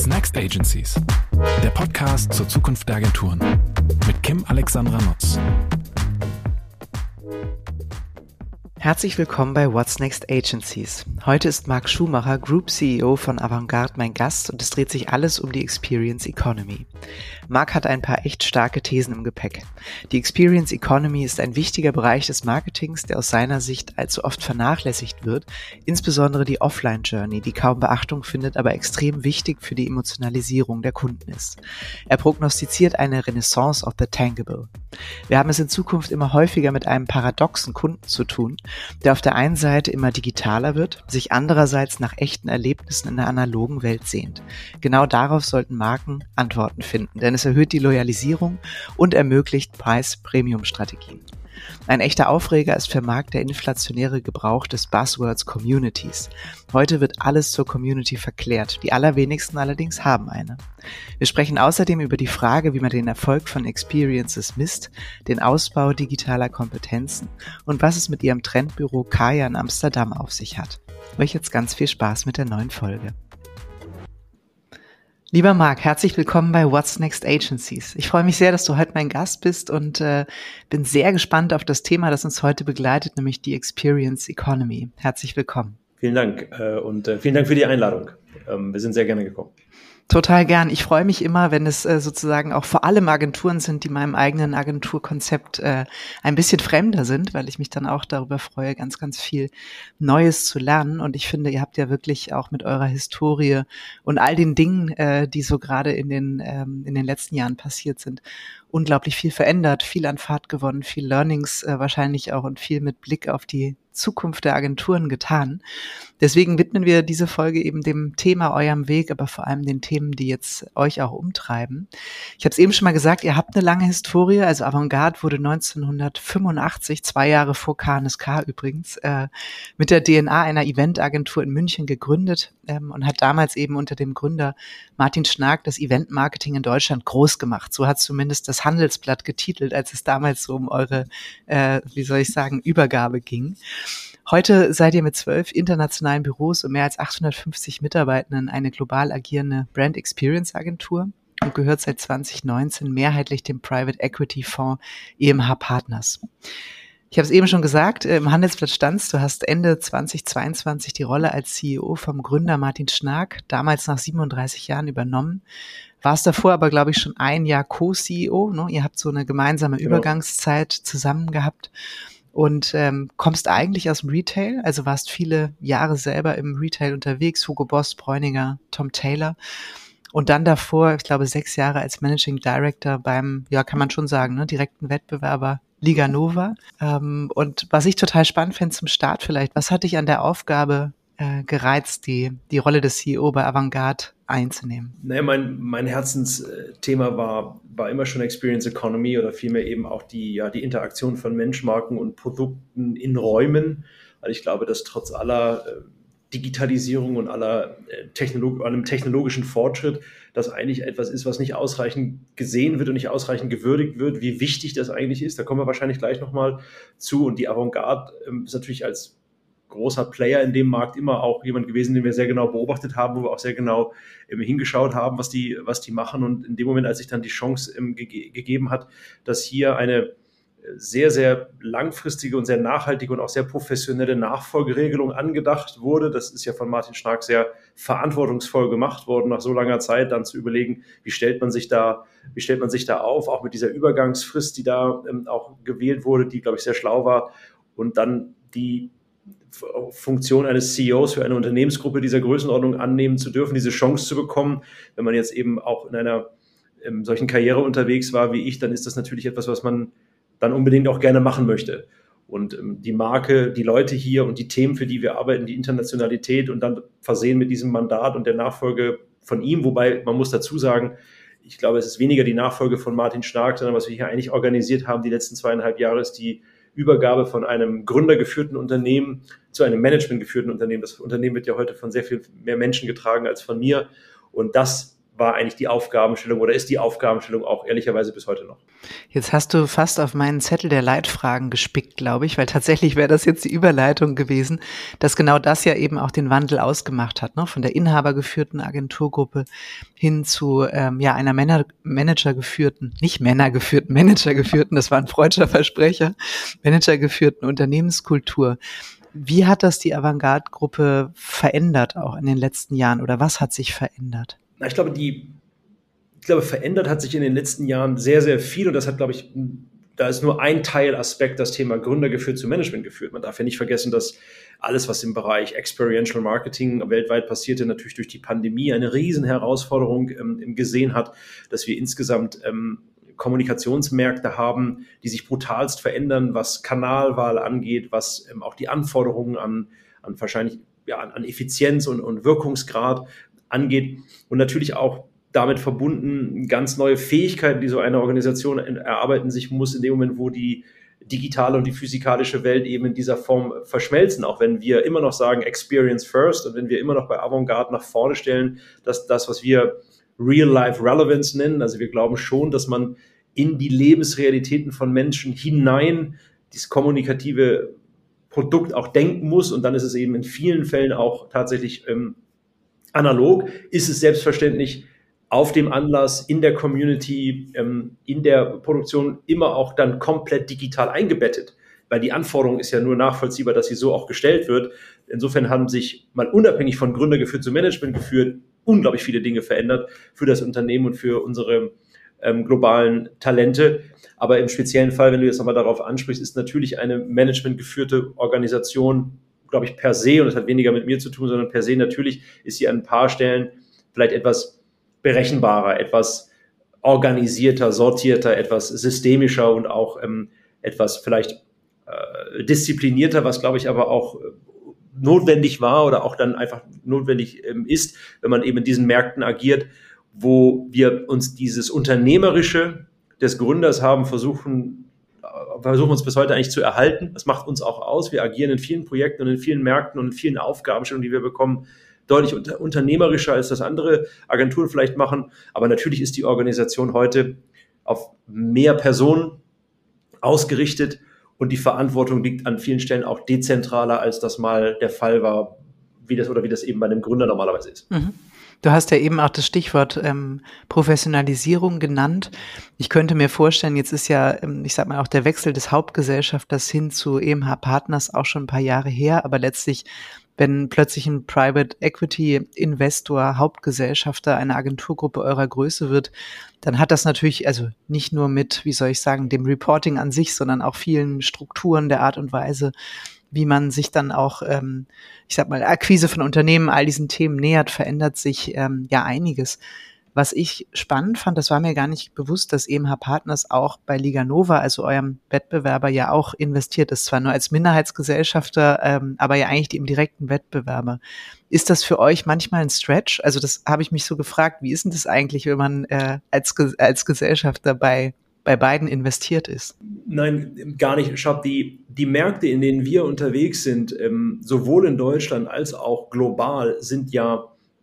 Next Agencies? Der Podcast zur Zukunft der Agenturen mit Kim Alexandra Nutz. Herzlich willkommen bei What's Next Agencies. Heute ist Marc Schumacher, Group CEO von Avantgarde, mein Gast und es dreht sich alles um die Experience Economy. Marc hat ein paar echt starke Thesen im Gepäck. Die Experience Economy ist ein wichtiger Bereich des Marketings, der aus seiner Sicht allzu oft vernachlässigt wird, insbesondere die Offline-Journey, die kaum Beachtung findet, aber extrem wichtig für die Emotionalisierung der Kunden ist. Er prognostiziert eine Renaissance of the Tangible. Wir haben es in Zukunft immer häufiger mit einem paradoxen Kunden zu tun, der auf der einen Seite immer digitaler wird, sich andererseits nach echten Erlebnissen in der analogen Welt sehnt. Genau darauf sollten Marken Antworten finden, denn es erhöht die Loyalisierung und ermöglicht Preis-Premium-Strategien. Ein echter Aufreger ist für Marc der inflationäre Gebrauch des Buzzwords Communities. Heute wird alles zur Community verklärt, die allerwenigsten allerdings haben eine. Wir sprechen außerdem über die Frage, wie man den Erfolg von Experiences misst, den Ausbau digitaler Kompetenzen und was es mit ihrem Trendbüro Kaya in Amsterdam auf sich hat. Euch jetzt ganz viel Spaß mit der neuen Folge. Lieber Marc, herzlich willkommen bei What's Next Agencies. Ich freue mich sehr, dass du heute mein Gast bist und bin sehr gespannt auf das Thema, das uns heute begleitet, nämlich die Experience Economy. Herzlich willkommen. Vielen Dank und vielen Dank für die Einladung. Wir sind sehr gerne gekommen. Total gern. Ich freue mich immer, wenn es sozusagen auch vor allem Agenturen sind, die meinem eigenen Agenturkonzept ein bisschen fremder sind, weil ich mich dann auch darüber freue, ganz, ganz viel Neues zu lernen. Und ich finde, ihr habt ja wirklich auch mit eurer Historie und all den Dingen, die so gerade in den letzten Jahren passiert sind, unglaublich viel verändert, viel an Fahrt gewonnen, viel Learnings wahrscheinlich auch und viel mit Blick auf die Zukunft der Agenturen getan. Deswegen widmen wir diese Folge eben dem Thema eurem Weg, aber vor allem den Themen, die jetzt euch auch umtreiben. Ich habe es eben schon mal gesagt, ihr habt eine lange Historie. Also Avantgarde wurde 1985, 2 Jahre vor KNSK übrigens, mit der DNA einer Eventagentur in München gegründet und hat damals eben unter dem Gründer Martin Schnark das Eventmarketing in Deutschland groß gemacht. So hat zumindest das Handelsblatt getitelt, als es damals so um eure, Übergabe ging. Heute seid ihr mit 12 internationalen Büros und mehr als 850 Mitarbeitenden eine global agierende Brand Experience Agentur und gehört seit 2019 mehrheitlich dem Private Equity Fonds EMH Partners. Ich habe es eben schon gesagt, im Handelsblatt stand's, du hast Ende 2022 die Rolle als CEO vom Gründer Martin Schnark, damals nach 37 Jahren übernommen. Warst davor aber, glaube ich, schon ein Jahr Co-CEO, ne? Ihr habt so eine gemeinsame Übergangszeit zusammen gehabt. Und kommst eigentlich aus dem Retail, also warst viele Jahre selber im Retail unterwegs, Hugo Boss, Bräuninger, Tom Taylor und dann davor, ich glaube, 6 Jahre als Managing Director beim, ja kann man schon sagen, ne, direkten Wettbewerber Liga Nova. Und was ich total spannend finde zum Start vielleicht, was hat dich an der Aufgabe gereizt, die Rolle des CEO bei Avantgarde einzunehmen? Naja, mein Herzensthema war immer schon Experience Economy oder vielmehr eben auch die Interaktion von Mensch, Marken und Produkten in Räumen. Weil ich glaube, dass trotz aller Digitalisierung und allem technologischen Fortschritt das eigentlich etwas ist, was nicht ausreichend gesehen wird und nicht ausreichend gewürdigt wird, wie wichtig das eigentlich ist. Da kommen wir wahrscheinlich gleich nochmal zu. Und die Avantgarde ist natürlich als großer Player in dem Markt immer auch jemand gewesen, den wir sehr genau beobachtet haben, wo wir auch sehr genau hingeschaut haben, was die machen. Und in dem Moment, als sich dann die Chance gegeben hat, dass hier eine sehr, sehr langfristige und sehr nachhaltige und auch sehr professionelle Nachfolgeregelung angedacht wurde. Das ist ja von Martin Schnark sehr verantwortungsvoll gemacht worden, nach so langer Zeit dann zu überlegen, wie stellt man sich da auf, auch mit dieser Übergangsfrist, die da auch gewählt wurde, die, glaube ich, sehr schlau war. Und dann die Funktion eines CEOs für eine Unternehmensgruppe dieser Größenordnung annehmen zu dürfen, diese Chance zu bekommen. Wenn man jetzt eben auch in einer solchen Karriere unterwegs war wie ich, dann ist das natürlich etwas, was man dann unbedingt auch gerne machen möchte. Und die Marke, die Leute hier und die Themen, für die wir arbeiten, die Internationalität und dann versehen mit diesem Mandat und der Nachfolge von ihm, wobei man muss dazu sagen, ich glaube, es ist weniger die Nachfolge von Martin Schnark, sondern was wir hier eigentlich organisiert haben die letzten 2,5 Jahre, ist die Übergabe von einem gründergeführten Unternehmen zu einem managementgeführten Unternehmen. Das Unternehmen wird ja heute von sehr viel mehr Menschen getragen als von mir. Und das war eigentlich die Aufgabenstellung oder ist die Aufgabenstellung auch ehrlicherweise bis heute noch. Jetzt hast du fast auf meinen Zettel der Leitfragen gespickt, glaube ich, weil tatsächlich wäre das jetzt die Überleitung gewesen, dass genau das ja eben auch den Wandel ausgemacht hat, ne? Von der inhabergeführten Agenturgruppe hin zu einer managergeführten, das war ein freudscher Versprecher, managergeführten Unternehmenskultur. Wie hat das die Avantgarde-Gruppe verändert auch in den letzten Jahren oder was hat sich verändert? Ich glaube, verändert hat sich in den letzten Jahren sehr, sehr viel und das hat, glaube ich, da ist nur ein Teilaspekt, das Thema Gründer geführt zu Management geführt. Man darf ja nicht vergessen, dass alles, was im Bereich Experiential Marketing weltweit passierte, natürlich durch die Pandemie eine riesen Herausforderung gesehen hat, dass wir insgesamt Kommunikationsmärkte haben, die sich brutalst verändern, was Kanalwahl angeht, was auch die Anforderungen an Effizienz und Wirkungsgrad angeht und natürlich auch damit verbunden ganz neue Fähigkeiten, die so eine Organisation erarbeiten sich muss in dem Moment, wo die digitale und die physikalische Welt eben in dieser Form verschmelzen, auch wenn wir immer noch sagen Experience first und wenn wir immer noch bei Avantgarde nach vorne stellen, dass das, was wir Real-Life Relevance nennen, also wir glauben schon, dass man in die Lebensrealitäten von Menschen hinein dieses kommunikative Produkt auch denken muss und dann ist es eben in vielen Fällen auch tatsächlich analog, ist es selbstverständlich auf dem Anlass, in der Community, in der Produktion immer auch dann komplett digital eingebettet, weil die Anforderung ist ja nur nachvollziehbar, dass sie so auch gestellt wird. Insofern haben sich mal unabhängig von Gründer geführt zu Management geführt, unglaublich viele Dinge verändert für das Unternehmen und für unsere globalen Talente. Aber im speziellen Fall, wenn du jetzt nochmal darauf ansprichst, ist natürlich eine managementgeführte Organisation, glaube ich, per se, und das hat weniger mit mir zu tun, sondern per se natürlich ist sie an ein paar Stellen vielleicht etwas berechenbarer, etwas organisierter, sortierter, etwas systemischer und auch etwas vielleicht disziplinierter, was, glaube ich, aber auch notwendig war oder auch dann einfach notwendig ist, wenn man eben in diesen Märkten agiert, wo wir uns dieses Unternehmerische des Gründers versuchen uns bis heute eigentlich zu erhalten. Das macht uns auch aus. Wir agieren in vielen Projekten und in vielen Märkten und in vielen Aufgabenstellungen, die wir bekommen, deutlich unternehmerischer, als das andere Agenturen vielleicht machen. Aber natürlich ist die Organisation heute auf mehr Personen ausgerichtet und die Verantwortung liegt an vielen Stellen auch dezentraler, als das mal der Fall war, wie das eben bei einem Gründer normalerweise ist. Mhm. Du hast ja eben auch das Stichwort Professionalisierung genannt. Ich könnte mir vorstellen, jetzt ist ja, ich sag mal, auch der Wechsel des Hauptgesellschafters hin zu EMH Partners auch schon ein paar Jahre her, aber letztlich, wenn plötzlich ein Private Equity Investor Hauptgesellschafter einer Agenturgruppe eurer Größe wird, dann hat das natürlich, also nicht nur mit, wie soll ich sagen, dem Reporting an sich, sondern auch vielen Strukturen der Art und Weise, wie man sich dann auch, ich sag mal, Akquise von Unternehmen, all diesen Themen nähert, verändert sich ja einiges. Was ich spannend fand, das war mir gar nicht bewusst, dass EMH Partners auch bei Liga Nova, also eurem Wettbewerber, ja auch investiert ist, zwar nur als Minderheitsgesellschafter, aber ja eigentlich im direkten Wettbewerber. Ist das für euch manchmal ein Stretch? Also das habe ich mich so gefragt, wie ist denn das eigentlich, wenn man als Gesellschafter bei beiden investiert ist? Nein, gar nicht. Schau, die Märkte, in denen wir unterwegs sind, sowohl in Deutschland als auch global, sind ja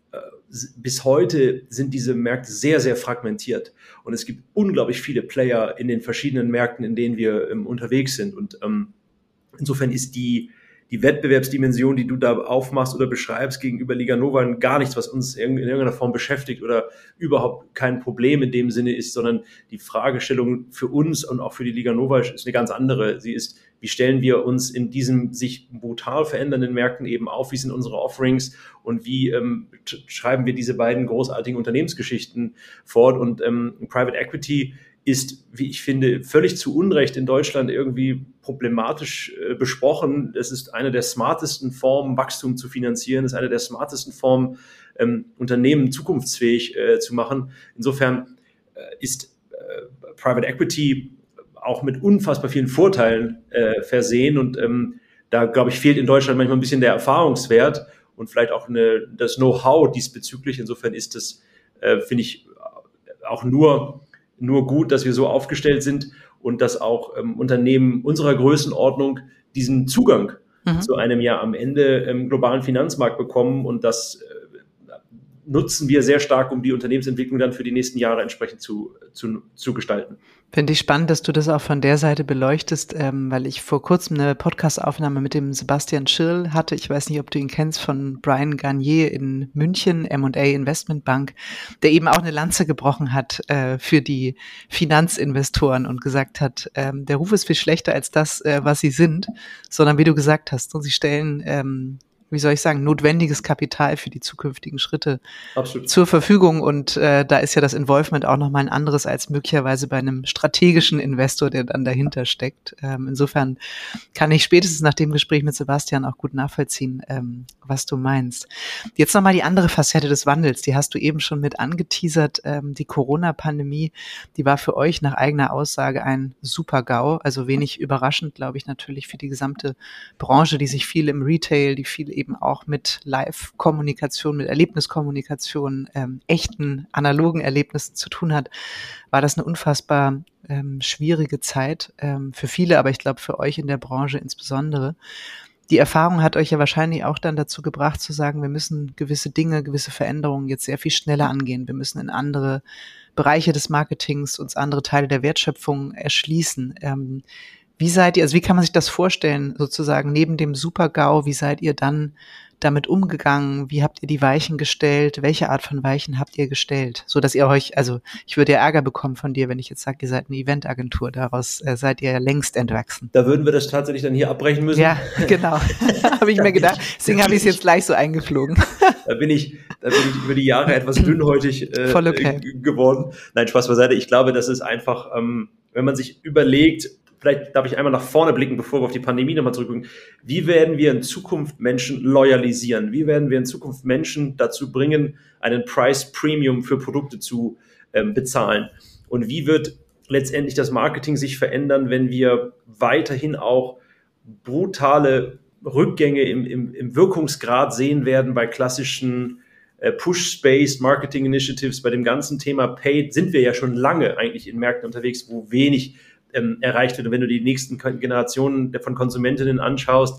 bis heute sind diese Märkte sehr, sehr fragmentiert. Und es gibt unglaublich viele Player in den verschiedenen Märkten, in denen wir unterwegs sind. Und insofern ist die Wettbewerbsdimension, die du da aufmachst oder beschreibst gegenüber Liga Nova gar nichts, was uns in irgendeiner Form beschäftigt oder überhaupt kein Problem in dem Sinne ist, sondern die Fragestellung für uns und auch für die Liga Nova ist eine ganz andere. Sie ist, wie stellen wir uns in diesen sich brutal verändernden Märkten eben auf, wie sind unsere Offerings und wie schreiben wir diese beiden großartigen Unternehmensgeschichten fort. Und Private Equity ist, wie ich finde, völlig zu Unrecht in Deutschland irgendwie problematisch besprochen. Es ist eine der smartesten Formen, Wachstum zu finanzieren. Es ist eine der smartesten Formen, Unternehmen zukunftsfähig zu machen. Insofern ist Private Equity auch mit unfassbar vielen Vorteilen versehen. Und da, glaube ich, fehlt in Deutschland manchmal ein bisschen der Erfahrungswert und vielleicht auch das Know-how diesbezüglich. Insofern ist das, finde ich, auch nur gut, dass wir so aufgestellt sind und dass auch Unternehmen unserer Größenordnung diesen Zugang zu einem ja am Ende globalen Finanzmarkt bekommen und dass nutzen wir sehr stark, um die Unternehmensentwicklung dann für die nächsten Jahre entsprechend zu gestalten. Finde ich spannend, dass du das auch von der Seite beleuchtest, weil ich vor kurzem eine Podcast-Aufnahme mit dem Sebastian Schirl hatte. Ich weiß nicht, ob du ihn kennst, von Brian Garnier in München, M&A Investment Bank, der eben auch eine Lanze gebrochen hat für die Finanzinvestoren und gesagt hat, der Ruf ist viel schlechter als das, was sie sind, sondern wie du gesagt hast, und sie stellen notwendiges Kapital für die zukünftigen Schritte Absolut zur Verfügung. Und da ist ja das Involvement auch nochmal ein anderes als möglicherweise bei einem strategischen Investor, der dann dahinter steckt. Insofern kann ich spätestens nach dem Gespräch mit Sebastian auch gut nachvollziehen, was du meinst. Jetzt nochmal die andere Facette des Wandels, die hast du eben schon mit angeteasert. Die Corona-Pandemie, die war für euch nach eigener Aussage ein Super-GAU, also wenig überraschend, glaube ich, natürlich für die gesamte Branche, die sich viel im Retail, die viel eben auch mit Live-Kommunikation, mit Erlebniskommunikation, echten, analogen Erlebnissen zu tun hat, war das eine unfassbar schwierige Zeit für viele, aber ich glaube für euch in der Branche insbesondere. Die Erfahrung hat euch ja wahrscheinlich auch dann dazu gebracht zu sagen, wir müssen gewisse Dinge, gewisse Veränderungen jetzt sehr viel schneller angehen. Wir müssen in andere Bereiche des Marketings uns andere Teile der Wertschöpfung erschließen. Wie seid ihr, also wie kann man sich das vorstellen, sozusagen neben dem Super-GAU, wie seid ihr dann damit umgegangen? Wie habt ihr die Weichen gestellt? Welche Art von Weichen habt ihr gestellt? So dass ihr euch, also ich würde ja Ärger bekommen von dir, wenn ich jetzt sage, ihr seid eine Eventagentur, daraus seid ihr ja längst entwachsen. Da würden wir das tatsächlich dann hier abbrechen müssen. Ja, genau. Habe ich mir gedacht. Deswegen habe ich es jetzt gleich so eingeflogen. Da bin ich über die Jahre etwas dünnhäutig geworden. Nein, Spaß beiseite. Ich glaube, das ist einfach, wenn man sich überlegt, vielleicht darf ich einmal nach vorne blicken, bevor wir auf die Pandemie nochmal zurückgucken. Wie werden wir in Zukunft Menschen loyalisieren? Wie werden wir in Zukunft Menschen dazu bringen, einen Price Premium für Produkte zu bezahlen? Und wie wird letztendlich das Marketing sich verändern, wenn wir weiterhin auch brutale Rückgänge im Wirkungsgrad sehen werden bei klassischen Push-Based Marketing Initiatives? Bei dem ganzen Thema Paid sind wir ja schon lange eigentlich in Märkten unterwegs, wo wenig erreicht wird. Und wenn du die nächsten Generationen von Konsumentinnen anschaust,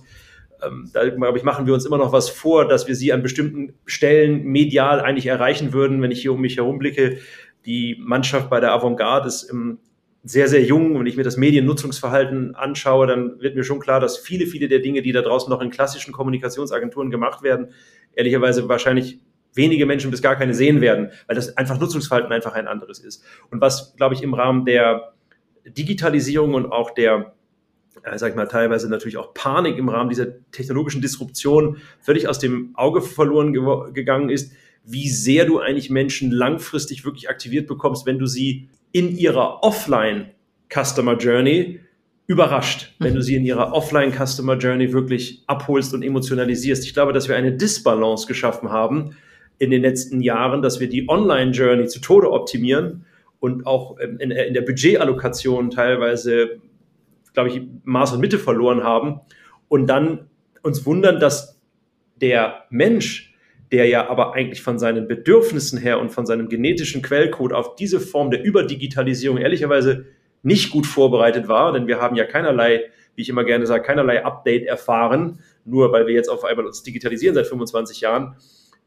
da, glaube ich, machen wir uns immer noch was vor, dass wir sie an bestimmten Stellen medial eigentlich erreichen würden. Wenn ich hier um mich herum blicke, die Mannschaft bei der Avantgarde ist sehr, sehr jung. Und wenn ich mir das Mediennutzungsverhalten anschaue, dann wird mir schon klar, dass viele, viele der Dinge, die da draußen noch in klassischen Kommunikationsagenturen gemacht werden, ehrlicherweise wahrscheinlich wenige Menschen bis gar keine sehen werden, weil das einfach Nutzungsverhalten einfach ein anderes ist. Und was, glaube ich, im Rahmen der Digitalisierung und auch der, sag ich mal, teilweise natürlich auch Panik im Rahmen dieser technologischen Disruption völlig aus dem Auge verloren gegangen ist, wie sehr du eigentlich Menschen langfristig wirklich aktiviert bekommst, wenn du sie in ihrer Offline-Customer Journey überrascht, wenn du sie in ihrer Offline-Customer Journey wirklich abholst und emotionalisierst. Ich glaube, dass wir eine Disbalance geschaffen haben in den letzten Jahren, dass wir die Online-Journey zu Tode optimieren und auch in der Budgetallokation teilweise, glaube ich, Maß und Mitte verloren haben und dann uns wundern, dass der Mensch, der ja aber eigentlich von seinen Bedürfnissen her und von seinem genetischen Quellcode auf diese Form der Überdigitalisierung ehrlicherweise nicht gut vorbereitet war, denn wir haben ja keinerlei, wie ich immer gerne sage, keinerlei Update erfahren, nur weil wir jetzt auf einmal uns digitalisieren seit 25 Jahren,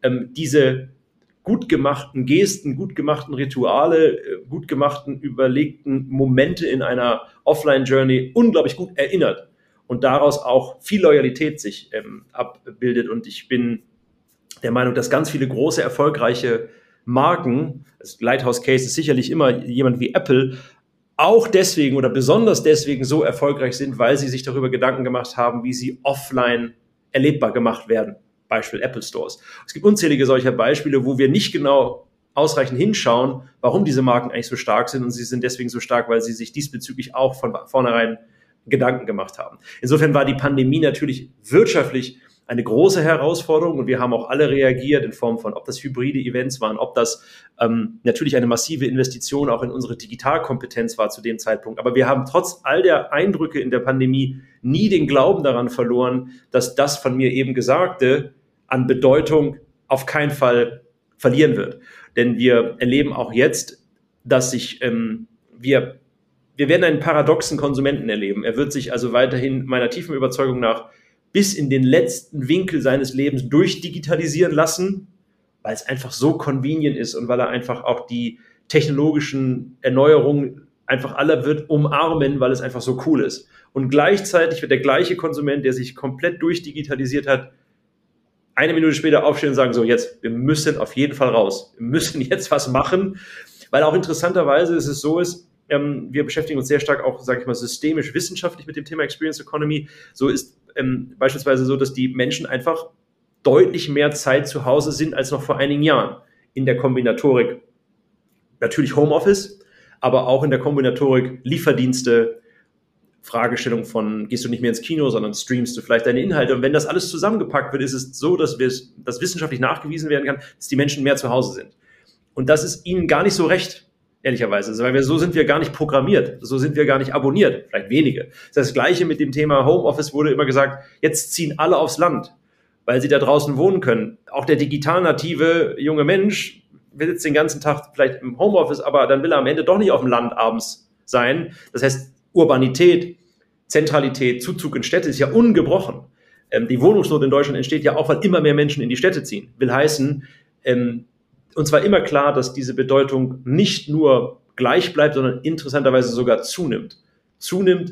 diese gut gemachten Gesten, gut gemachten Rituale, gut gemachten, überlegten Momente in einer Offline-Journey unglaublich gut erinnert und daraus auch viel Loyalität sich abbildet. Und ich bin der Meinung, dass ganz viele große, erfolgreiche Marken, das Lighthouse Case ist sicherlich immer jemand wie Apple, auch deswegen oder besonders deswegen so erfolgreich sind, weil sie sich darüber Gedanken gemacht haben, wie sie offline erlebbar gemacht werden. Beispiel Apple Stores. Es gibt unzählige solcher Beispiele, wo wir nicht genau ausreichend hinschauen, warum diese Marken eigentlich so stark sind. Und sie sind deswegen so stark, weil sie sich diesbezüglich auch von vornherein Gedanken gemacht haben. Insofern war die Pandemie natürlich wirtschaftlich eine große Herausforderung und wir haben auch alle reagiert in Form von, ob das hybride Events waren, ob das natürlich eine massive Investition auch in unsere Digitalkompetenz war zu dem Zeitpunkt. Aber wir haben trotz all der Eindrücke in der Pandemie nie den Glauben daran verloren, dass das von mir eben Gesagte an Bedeutung auf keinen Fall verlieren wird. Denn wir erleben auch jetzt, dass sich wir werden einen paradoxen Konsumenten erleben. Er wird sich also weiterhin meiner tiefen Überzeugung nach bis in den letzten Winkel seines Lebens durchdigitalisieren lassen weil es einfach so convenient ist und weil er einfach auch die technologischen Erneuerungen einfach alle wird umarmen, weil es einfach so cool ist. Und gleichzeitig wird der gleiche Konsument, der sich komplett durchdigitalisiert hat, eine Minute später aufstehen und sagen, so jetzt, wir müssen auf jeden Fall raus. Wir müssen jetzt was machen, weil auch interessanterweise ist es so ist, wir beschäftigen uns sehr stark auch, sage ich mal, systemisch wissenschaftlich mit dem Thema Experience Economy. So ist beispielsweise so, dass die Menschen einfach deutlich mehr Zeit zu Hause sind als noch vor einigen Jahren in der Kombinatorik. Natürlich Homeoffice, aber auch in der Kombinatorik Lieferdienste, Fragestellung von, gehst du nicht mehr ins Kino, sondern streamst du vielleicht deine Inhalte. Und wenn das alles zusammengepackt wird, ist es so, dass wissenschaftlich nachgewiesen werden kann, dass die Menschen mehr zu Hause sind. Und das ist ihnen gar nicht so recht, ehrlicherweise, weil so sind wir gar nicht programmiert, so sind wir gar nicht abonniert, vielleicht wenige. Das Gleiche mit dem Thema Homeoffice wurde immer gesagt, jetzt ziehen alle aufs Land, weil sie da draußen wohnen können. Auch der digital native junge Mensch sitzt den ganzen Tag vielleicht im Homeoffice, aber dann will er am Ende doch nicht auf dem Land abends sein. Das heißt, Urbanität, Zentralität, Zuzug in Städte ist ja ungebrochen. Die Wohnungsnot in Deutschland entsteht ja auch, weil immer mehr Menschen in die Städte ziehen. Will heißen, uns war immer klar, dass diese Bedeutung nicht nur gleich bleibt, sondern interessanterweise sogar zunimmt. Zunimmt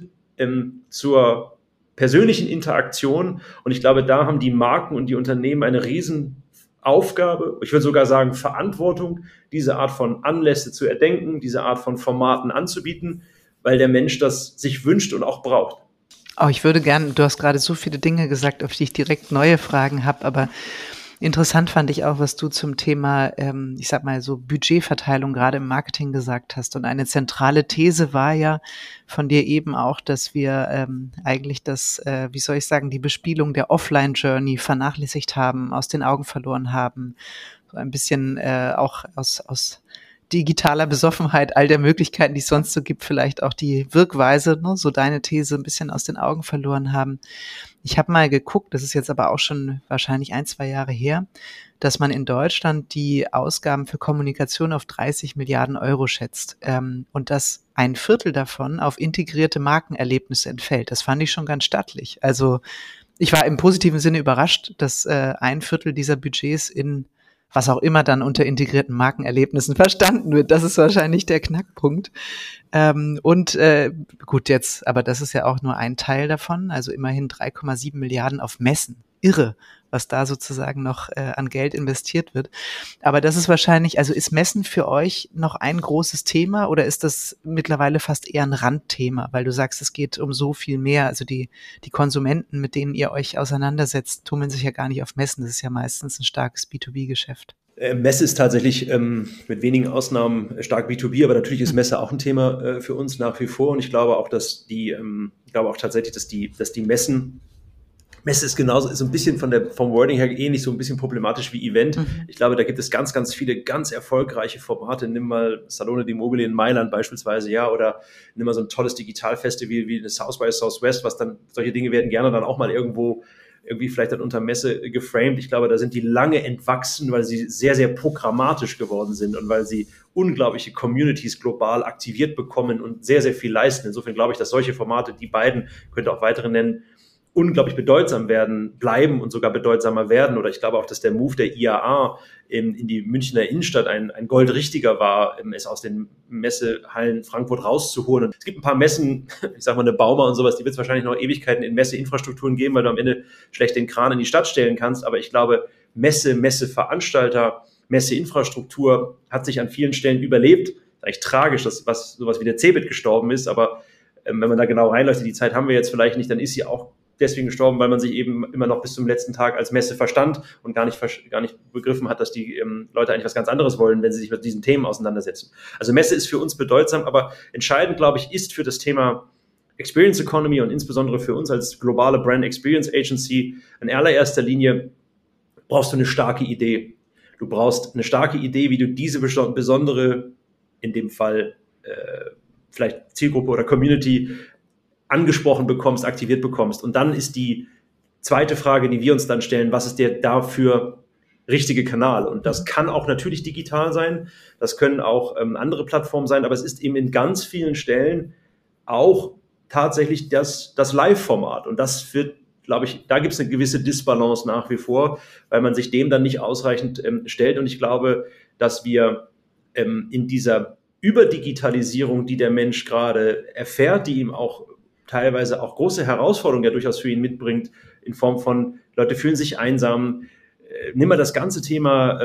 zur persönlichen Interaktion. Und ich glaube, da haben die Marken und die Unternehmen eine Riesenaufgabe, ich würde sogar sagen Verantwortung, diese Art von Anlässe zu erdenken, diese Art von Formaten anzubieten, weil der Mensch das sich wünscht und auch braucht. Oh, ich würde gerne, du hast gerade so viele Dinge gesagt, auf die ich direkt neue Fragen habe, aber interessant fand ich auch, was du zum Thema, ich sag mal so Budgetverteilung gerade im Marketing gesagt hast. Und eine zentrale These war ja von dir eben auch, dass wir eigentlich das, wie soll ich sagen, die Bespielung der Offline-Journey vernachlässigt haben, aus den Augen verloren haben. So ein bisschen auch aus digitaler Besoffenheit, all der Möglichkeiten, die es sonst so gibt, vielleicht auch die Wirkweise, ne, so deine These ein bisschen aus den Augen verloren haben. Ich habe mal geguckt, das ist jetzt aber auch schon wahrscheinlich 1-2 Jahre her, dass man in Deutschland die Ausgaben für Kommunikation auf 30 Milliarden Euro schätzt und dass ein Viertel davon auf integrierte Markenerlebnisse entfällt. Das fand ich schon ganz stattlich. Also ich war im positiven Sinne überrascht, dass ein Viertel dieser Budgets in was auch immer dann unter integrierten Markenerlebnissen verstanden wird. Das ist wahrscheinlich der Knackpunkt. Gut, jetzt, aber das ist ja auch nur ein Teil davon, also immerhin 3,7 Milliarden auf Messen. Irre, was da sozusagen noch an Geld investiert wird. Aber das ist wahrscheinlich, also ist Messen für euch noch ein großes Thema oder ist das mittlerweile fast eher ein Randthema, weil du sagst, es geht um so viel mehr. Also die Konsumenten, mit denen ihr euch auseinandersetzt, tummeln sich ja gar nicht auf Messen. Das ist ja meistens ein starkes B2B-Geschäft. Messe ist tatsächlich mit wenigen Ausnahmen stark B2B, aber natürlich ist Messe auch ein Thema für uns nach wie vor. Und ich glaube auch, dass die Messe ist genauso, ist so ein bisschen vom Wording her ähnlich, so ein bisschen problematisch wie Event. Ich glaube, da gibt es ganz, ganz viele ganz erfolgreiche Formate. Nimm mal Salone di Mobile in Mailand beispielsweise, ja, oder nimm mal so ein tolles Digitalfestival wie eine South by Southwest, was dann, solche Dinge werden gerne dann auch mal irgendwie vielleicht dann unter Messe geframed. Ich glaube, da sind die lange entwachsen, weil sie sehr, sehr programmatisch geworden sind und weil sie unglaubliche Communities global aktiviert bekommen und sehr, sehr viel leisten. Insofern glaube ich, dass solche Formate, die beiden, könnte auch weitere nennen, unglaublich bedeutsam bleiben und sogar bedeutsamer werden. Oder ich glaube auch, dass der Move der IAA in die Münchner Innenstadt ein goldrichtiger war, es aus den Messehallen Frankfurt rauszuholen. Und es gibt ein paar Messen, ich sag mal eine Bauma und sowas, die wird es wahrscheinlich noch Ewigkeiten in Messeinfrastrukturen geben, weil du am Ende schlecht den Kran in die Stadt stellen kannst. Aber ich glaube, Messeveranstalter, Messeinfrastruktur hat sich an vielen Stellen überlebt. Das ist eigentlich tragisch, dass sowas wie der Cebit gestorben ist. Aber wenn man da genau reinläuft, die Zeit haben wir jetzt vielleicht nicht, dann ist sie auch deswegen gestorben, weil man sich eben immer noch bis zum letzten Tag als Messe verstand und gar nicht begriffen hat, dass die Leute eigentlich was ganz anderes wollen, wenn sie sich mit diesen Themen auseinandersetzen. Also Messe ist für uns bedeutsam, aber entscheidend, glaube ich, ist für das Thema Experience Economy und insbesondere für uns als globale Brand Experience Agency in allererster Linie brauchst du eine starke Idee. Du brauchst eine starke Idee, wie du diese besondere, in dem Fall vielleicht Zielgruppe oder Community angesprochen bekommst, aktiviert bekommst. Und dann ist die zweite Frage, die wir uns dann stellen, was ist der dafür richtige Kanal? Und das kann auch natürlich digital sein, das können auch andere Plattformen sein, aber es ist eben in ganz vielen Stellen auch tatsächlich das Live-Format. Und das wird glaube ich, da gibt es eine gewisse Disbalance nach wie vor, weil man sich dem dann nicht ausreichend stellt. Und ich glaube, dass wir in dieser Überdigitalisierung, die der Mensch gerade erfährt, die ihm auch teilweise auch große Herausforderungen ja durchaus für ihn mitbringt, in Form von, Leute fühlen sich einsam. Nimm mal das ganze Thema,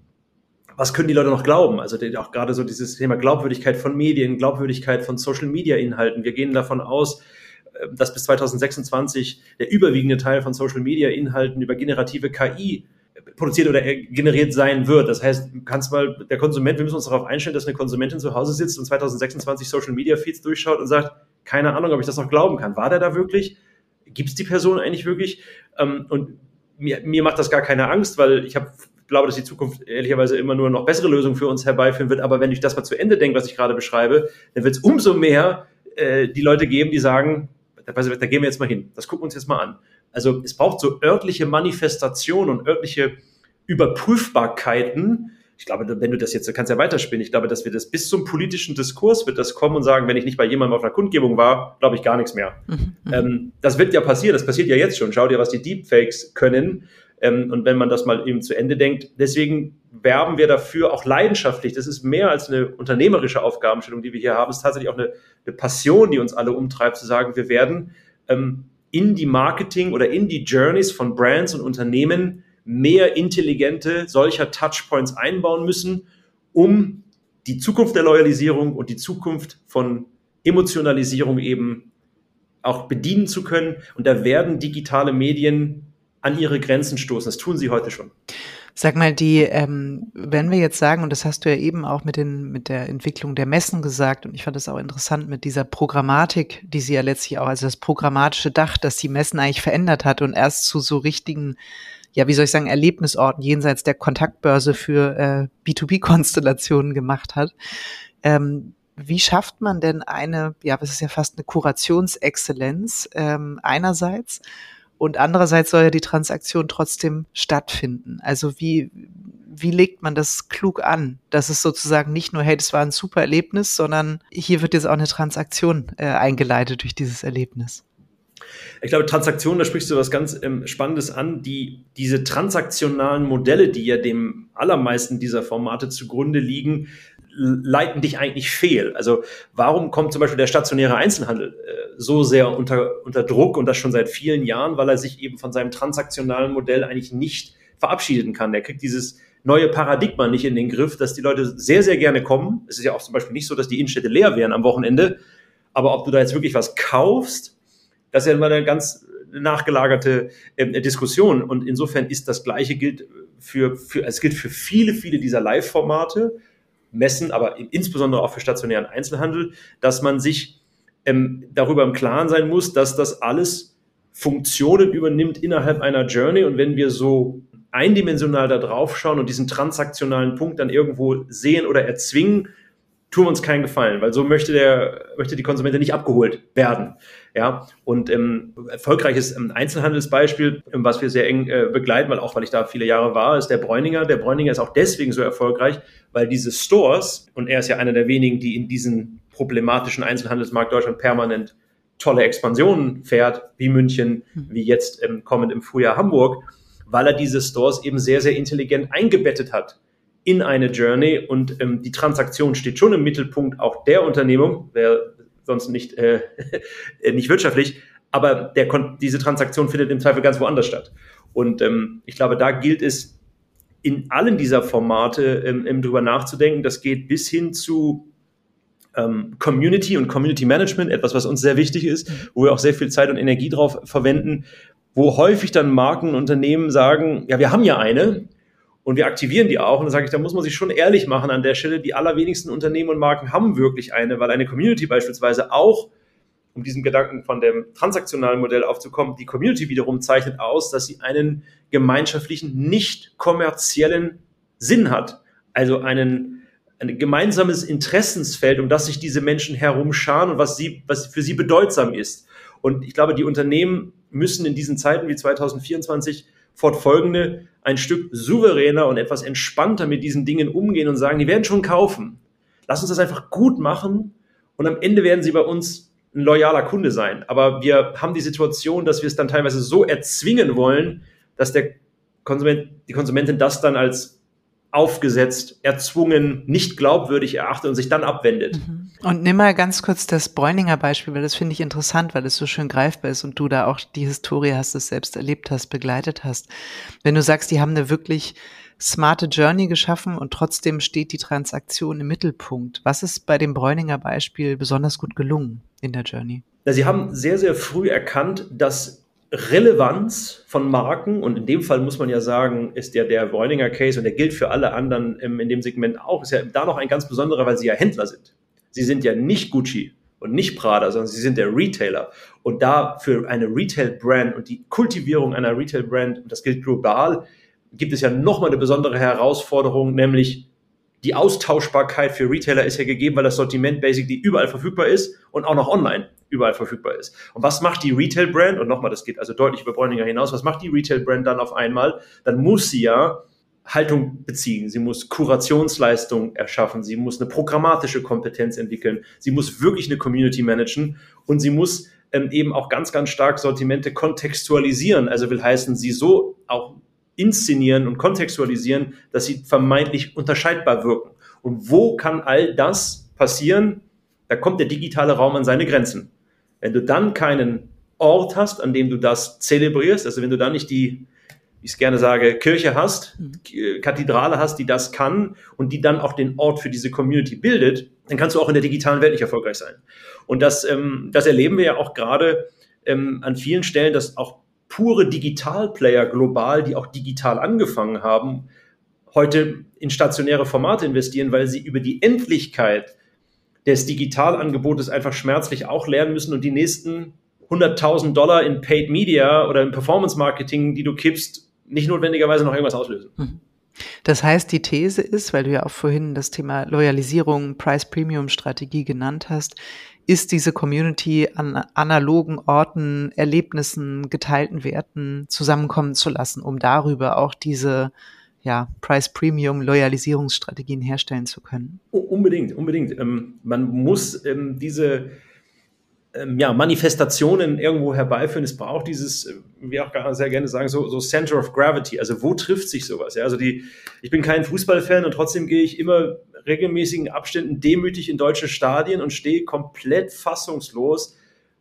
was können die Leute noch glauben? Also auch gerade so dieses Thema Glaubwürdigkeit von Medien, Glaubwürdigkeit von Social-Media-Inhalten. Wir gehen davon aus, dass bis 2026 der überwiegende Teil von Social-Media-Inhalten über generative KI produziert oder generiert sein wird. Das heißt, der Konsument, wir müssen uns darauf einstellen, dass eine Konsumentin zu Hause sitzt und 2026 Social-Media-Feeds durchschaut und sagt, keine Ahnung, ob ich das noch glauben kann. War der da wirklich? Gibt es die Person eigentlich wirklich? Und mir macht das gar keine Angst, weil ich glaube, dass die Zukunft ehrlicherweise immer nur noch bessere Lösungen für uns herbeiführen wird. Aber wenn ich das mal zu Ende denke, was ich gerade beschreibe, dann wird es umso mehr die Leute geben, die sagen, da gehen wir jetzt mal hin. Das gucken wir uns jetzt mal an. Also es braucht so örtliche Manifestationen und örtliche Überprüfbarkeiten. Ich glaube, wenn du das jetzt, du kannst ja weiterspinnen. Ich glaube, dass wir das bis zum politischen Diskurs wird das kommen und sagen, wenn ich nicht bei jemandem auf einer Kundgebung war, glaube ich gar nichts mehr. Das wird ja passieren. Das passiert ja jetzt schon. Schau dir, was die Deepfakes können. Und wenn man das mal eben zu Ende denkt, deswegen werben wir dafür auch leidenschaftlich. Das ist mehr als eine unternehmerische Aufgabenstellung, die wir hier haben. Es ist tatsächlich auch eine Passion, die uns alle umtreibt, zu sagen, wir werden in die Marketing oder in die Journeys von Brands und Unternehmen mehr intelligente solcher Touchpoints einbauen müssen, um die Zukunft der Loyalisierung und die Zukunft von Emotionalisierung eben auch bedienen zu können. Und da werden digitale Medien an ihre Grenzen stoßen. Das tun sie heute schon. Sag mal, wenn wir jetzt sagen, und das hast du ja eben auch mit der Entwicklung der Messen gesagt, und ich fand das auch interessant mit dieser Programmatik, die sie ja letztlich auch, also das programmatische Dach, das die Messen eigentlich verändert hat und erst zu so richtigen, ja, wie soll ich sagen, Erlebnisorten jenseits der Kontaktbörse für B2B-Konstellationen gemacht hat. Wie schafft man denn was ist ja fast eine Kurationsexzellenz einerseits, und andererseits soll ja die Transaktion trotzdem stattfinden. Also wie legt man das klug an, dass es sozusagen nicht nur, hey, das war ein super Erlebnis, sondern hier wird jetzt auch eine Transaktion eingeleitet durch dieses Erlebnis? Ich glaube, Transaktionen, da sprichst du was ganz Spannendes an. Diese transaktionalen Modelle, die ja dem allermeisten dieser Formate zugrunde liegen, leiten dich eigentlich fehl. Also warum kommt zum Beispiel der stationäre Einzelhandel so sehr unter Druck und das schon seit vielen Jahren, weil er sich eben von seinem transaktionalen Modell eigentlich nicht verabschieden kann. Der kriegt dieses neue Paradigma nicht in den Griff, dass die Leute sehr, sehr gerne kommen. Es ist ja auch zum Beispiel nicht so, dass die Innenstädte leer wären am Wochenende, aber ob du da jetzt wirklich was kaufst, das ist ja immer eine ganz nachgelagerte Diskussion. Und insofern ist das Gleiche gilt für viele, viele dieser Live-Formate, Messen, aber insbesondere auch für stationären Einzelhandel, dass man sich darüber im Klaren sein muss, dass das alles Funktionen übernimmt innerhalb einer Journey. Und wenn wir so eindimensional da drauf schauen und diesen transaktionalen Punkt dann irgendwo sehen oder erzwingen, tun wir uns keinen Gefallen, weil so möchte die Konsumentin nicht abgeholt werden. Ja, und erfolgreiches Einzelhandelsbeispiel, was wir sehr eng begleiten, weil ich da viele Jahre war, ist der Bräuninger. Der Bräuninger ist auch deswegen so erfolgreich, weil diese Stores, und er ist ja einer der wenigen, die in diesen problematischen Einzelhandelsmarkt Deutschland permanent tolle Expansionen fährt, wie München, wie jetzt kommend im Frühjahr Hamburg, weil er diese Stores eben sehr, sehr intelligent eingebettet hat in eine Journey, und die Transaktion steht schon im Mittelpunkt auch der Unternehmung, wäre sonst nicht wirtschaftlich, aber diese Transaktion findet im Zweifel ganz woanders statt. Und ich glaube, da gilt es, in allen dieser Formate drüber nachzudenken. Das geht bis hin zu Community und Community Management, etwas, was uns sehr wichtig ist, wo wir auch sehr viel Zeit und Energie drauf verwenden, wo häufig dann Marken und Unternehmen sagen, ja, wir haben ja eine, und wir aktivieren die auch. Und dann sage ich, da muss man sich schon ehrlich machen an der Stelle. Die allerwenigsten Unternehmen und Marken haben wirklich eine, weil eine Community beispielsweise auch, um diesen Gedanken von dem transaktionalen Modell aufzukommen, die Community wiederum zeichnet aus, dass sie einen gemeinschaftlichen, nicht kommerziellen Sinn hat. Also ein gemeinsames Interessensfeld, um das sich diese Menschen herumscharen und was für sie bedeutsam ist. Und ich glaube, die Unternehmen müssen in diesen Zeiten wie 2024 fortfolgende ein Stück souveräner und etwas entspannter mit diesen Dingen umgehen und sagen, die werden schon kaufen. Lass uns das einfach gut machen, und am Ende werden sie bei uns ein loyaler Kunde sein. Aber wir haben die Situation, dass wir es dann teilweise so erzwingen wollen, dass die Konsumentin das dann als aufgesetzt, erzwungen, nicht glaubwürdig erachtet und sich dann abwendet. Und nimm mal ganz kurz das Bräuninger Beispiel, weil das finde ich interessant, weil es so schön greifbar ist und du da auch die Historie hast, es selbst erlebt hast, begleitet hast. Wenn du sagst, die haben eine wirklich smarte Journey geschaffen und trotzdem steht die Transaktion im Mittelpunkt. Was ist bei dem Bräuninger Beispiel besonders gut gelungen in der Journey? Sie haben sehr, sehr früh erkannt, dass Relevanz von Marken, und in dem Fall muss man ja sagen, ist der Bräuninger Case, und der gilt für alle anderen in dem Segment auch, ist ja da noch ein ganz besonderer, weil sie ja Händler sind. Sie sind ja nicht Gucci und nicht Prada, sondern sie sind der Retailer. Und da für eine Retail-Brand und die Kultivierung einer Retail-Brand, und das gilt global, gibt es ja nochmal eine besondere Herausforderung, nämlich die Austauschbarkeit für Retailer ist ja gegeben, weil das Sortiment basically überall verfügbar ist und auch noch online überall verfügbar ist. Und was macht die Retail-Brand? Und nochmal, das geht also deutlich über Bräuninger hinaus. Was macht die Retail-Brand dann auf einmal? Dann muss sie ja Haltung beziehen. Sie muss Kurationsleistung erschaffen. Sie muss eine programmatische Kompetenz entwickeln. Sie muss wirklich eine Community managen und sie muss eben auch ganz, ganz stark Sortimente kontextualisieren. Also will heißen, sie so auch inszenieren und kontextualisieren, dass sie vermeintlich unterscheidbar wirken. Und wo kann all das passieren? Da kommt der digitale Raum an seine Grenzen. Wenn du dann keinen Ort hast, an dem du das zelebrierst, also wenn du dann nicht die, wie ich es gerne sage, Kirche hast, Kathedrale hast, die das kann und die dann auch den Ort für diese Community bildet, dann kannst du auch in der digitalen Welt nicht erfolgreich sein. Und das erleben wir ja auch gerade an vielen Stellen, dass auch pure Digital-Player global, die auch digital angefangen haben, heute in stationäre Formate investieren, weil sie über die Endlichkeit des Digitalangebotes einfach schmerzlich auch lernen müssen und die nächsten $100.000 in Paid Media oder in Performance Marketing, die du kippst, nicht notwendigerweise noch irgendwas auslösen. Das heißt, die These ist, weil du ja auch vorhin das Thema Loyalisierung, Price-Premium-Strategie genannt hast, ist diese Community an analogen Orten, Erlebnissen, geteilten Werten zusammenkommen zu lassen, um darüber auch diese Price-Premium-Loyalisierungsstrategien herstellen zu können. Unbedingt. Man muss diese Manifestationen irgendwo herbeiführen. Es braucht dieses, wie auch sehr gerne sagen, so Center of Gravity. Also wo trifft sich sowas? Ja, also ich bin kein Fußballfan und trotzdem gehe ich immer regelmäßigen Abständen demütig in deutsche Stadien und stehe komplett fassungslos.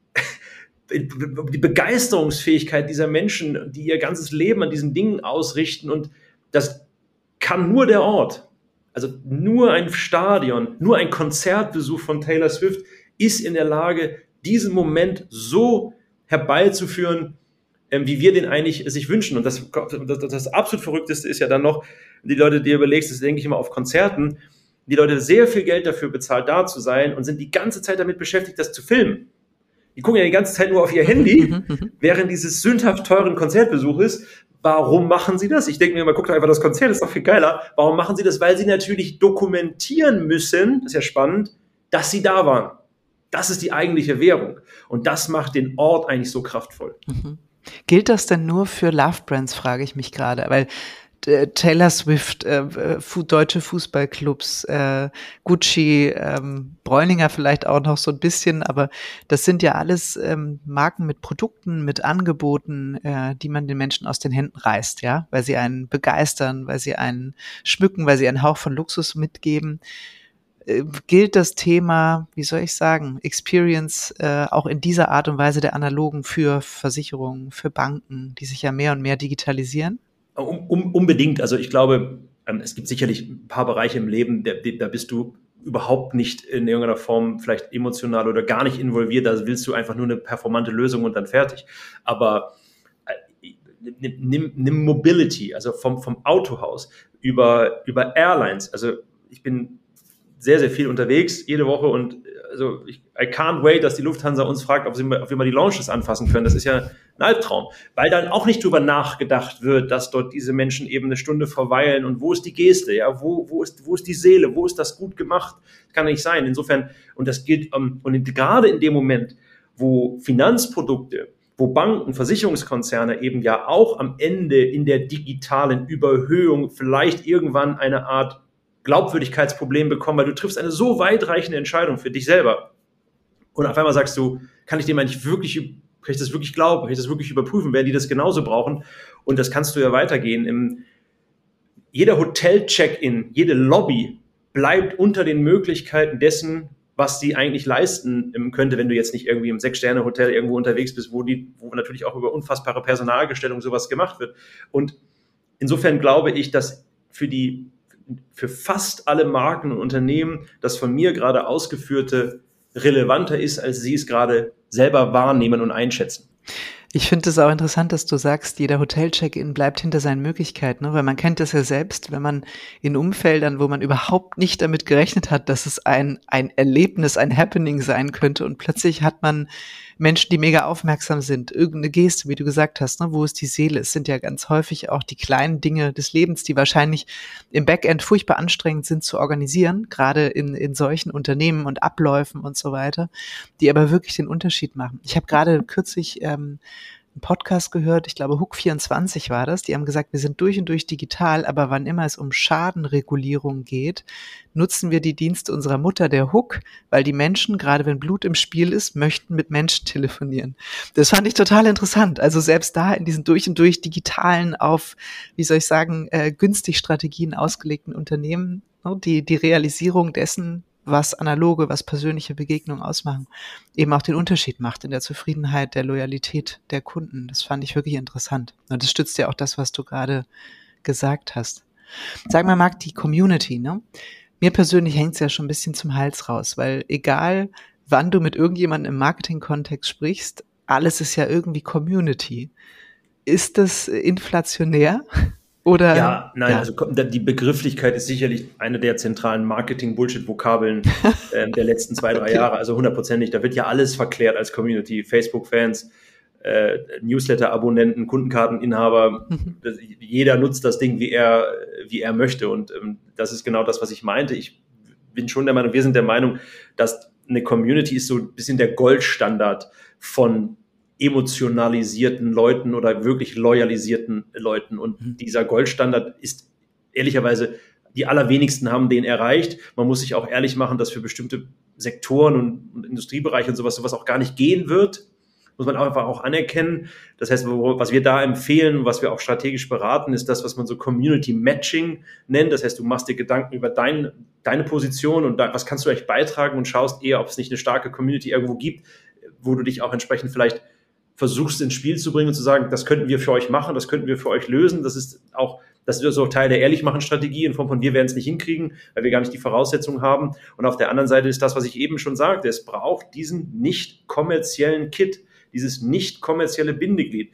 Die Begeisterungsfähigkeit dieser Menschen, die ihr ganzes Leben an diesen Dingen ausrichten, und das kann nur der Ort. Also nur ein Stadion, nur ein Konzertbesuch von Taylor Swift ist in der Lage, diesen Moment so herbeizuführen, wie wir den eigentlich sich wünschen. Und das absolut Verrückteste ist ja dann noch, die Leute, die überlegst, das denke ich immer auf Konzerten, die Leute sehr viel Geld dafür bezahlt, da zu sein und sind die ganze Zeit damit beschäftigt, das zu filmen. Die gucken ja die ganze Zeit nur auf ihr Handy, während dieses sündhaft teuren Konzertbesuches. Warum machen sie das? Ich denke mir immer, guckt doch einfach das Konzert, das ist doch viel geiler. Warum machen sie das? Weil sie natürlich dokumentieren müssen, das ist ja spannend, dass sie da waren. Das ist die eigentliche Währung. Und das macht den Ort eigentlich so kraftvoll. Gilt das denn nur für Love-Brands, frage ich mich gerade, weil Taylor Swift, deutsche Fußballclubs, Gucci, Bräuninger vielleicht auch noch so ein bisschen, aber das sind ja alles Marken mit Produkten, mit Angeboten, die man den Menschen aus den Händen reißt, ja, weil sie einen begeistern, weil sie einen schmücken, weil sie einen Hauch von Luxus mitgeben. Gilt das Thema, wie soll ich sagen, Experience auch in dieser Art und Weise der Analogen für Versicherungen, für Banken, die sich ja mehr und mehr digitalisieren? Unbedingt. Also ich glaube, es gibt sicherlich ein paar Bereiche im Leben, da bist du überhaupt nicht in irgendeiner Form vielleicht emotional oder gar nicht involviert. Da willst du einfach nur eine performante Lösung und dann fertig. Aber nimm Mobility, also vom Autohaus über Airlines. Also ich bin sehr, sehr viel unterwegs, jede Woche, und also I can't wait, dass die Lufthansa uns fragt, ob wir mal die Lounges anfassen können. Das ist ja ein Albtraum, weil dann auch nicht drüber nachgedacht wird, dass dort diese Menschen eben eine Stunde verweilen und wo ist die Geste, ja, wo ist die Seele, wo ist das gut gemacht? Das kann nicht sein. Insofern, und das gilt, und gerade in dem Moment, wo Finanzprodukte, wo Banken, Versicherungskonzerne eben ja auch am Ende in der digitalen Überhöhung vielleicht irgendwann eine Art Glaubwürdigkeitsproblem bekommen, weil du triffst eine so weitreichende Entscheidung für dich selber. Und auf einmal sagst du, kann ich das wirklich glauben, kann ich das wirklich überprüfen, werden die das genauso brauchen? Und das kannst du ja weitergehen. Jeder Hotel-Check-in, jede Lobby bleibt unter den Möglichkeiten dessen, was sie eigentlich leisten könnte, wenn du jetzt nicht irgendwie im 6-Sterne-Hotel irgendwo unterwegs bist, wo natürlich auch über unfassbare Personalgestellung sowas gemacht wird. Und insofern glaube ich, dass für fast alle Marken und Unternehmen das von mir gerade Ausgeführte relevanter ist, als sie es gerade selber wahrnehmen und einschätzen. Ich finde es auch interessant, dass du sagst, jeder Hotel-Check-in bleibt hinter seinen Möglichkeiten, ne? Weil man kennt das ja selbst, wenn man in Umfeldern, wo man überhaupt nicht damit gerechnet hat, dass es ein Erlebnis, ein Happening sein könnte und plötzlich hat man Menschen, die mega aufmerksam sind, irgendeine Geste, wie du gesagt hast, ne? Wo ist die Seele? Es sind ja ganz häufig auch die kleinen Dinge des Lebens, die wahrscheinlich im Backend furchtbar anstrengend sind zu organisieren, gerade in solchen Unternehmen und Abläufen und so weiter, die aber wirklich den Unterschied machen. Ich habe gerade kürzlich einen Podcast gehört, ich glaube Hook24 war das, die haben gesagt, wir sind durch und durch digital, aber wann immer es um Schadenregulierung geht, nutzen wir die Dienste unserer Mutter, der Hook, weil die Menschen, gerade wenn Blut im Spiel ist, möchten mit Menschen telefonieren. Das fand ich total interessant. Also selbst da in diesen durch und durch digitalen, auf, wie soll ich sagen, günstig Strategien ausgelegten Unternehmen, die Realisierung dessen, was analoge, was persönliche Begegnungen ausmachen, eben auch den Unterschied macht in der Zufriedenheit, der Loyalität der Kunden. Das fand ich wirklich interessant. Und das stützt ja auch das, was du gerade gesagt hast. Sag mal, Marc, die Community, ne? Mir persönlich hängt es ja schon ein bisschen zum Hals raus, weil egal, wann du mit irgendjemandem im Marketing-Kontext sprichst, alles ist ja irgendwie Community. Ist das inflationär? Oder? Ja, nein, also die Begrifflichkeit ist sicherlich eine der zentralen Marketing-Bullshit-Vokabeln der letzten 2-3 Jahre, also 100%. Da wird ja alles verklärt als Community, Facebook-Fans, Newsletter-Abonnenten, Kundenkarteninhaber, jeder nutzt das Ding, wie er möchte, und das ist genau das, was ich meinte. Ich bin schon der Meinung, wir sind der Meinung, dass eine Community ist so ein bisschen der Goldstandard von emotionalisierten Leuten oder wirklich loyalisierten Leuten. Und dieser Goldstandard ist ehrlicherweise, die allerwenigsten haben den erreicht. Man muss sich auch ehrlich machen, dass für bestimmte Sektoren und Industriebereiche und sowas auch gar nicht gehen wird. Muss man einfach auch anerkennen. Das heißt, was wir da empfehlen, was wir auch strategisch beraten, ist das, was man so Community Matching nennt. Das heißt, du machst dir Gedanken über deine Position und was kannst du eigentlich beitragen und schaust eher, ob es nicht eine starke Community irgendwo gibt, wo du dich auch entsprechend vielleicht versuchst ins Spiel zu bringen und zu sagen, das könnten wir für euch machen, das könnten wir für euch lösen. Das ist so Teil der Ehrlichmachen-Strategie in Form von, wir werden es nicht hinkriegen, weil wir gar nicht die Voraussetzungen haben. Und auf der anderen Seite ist das, was ich eben schon sagte, es braucht diesen nicht kommerziellen Kit, dieses nicht kommerzielle Bindeglied.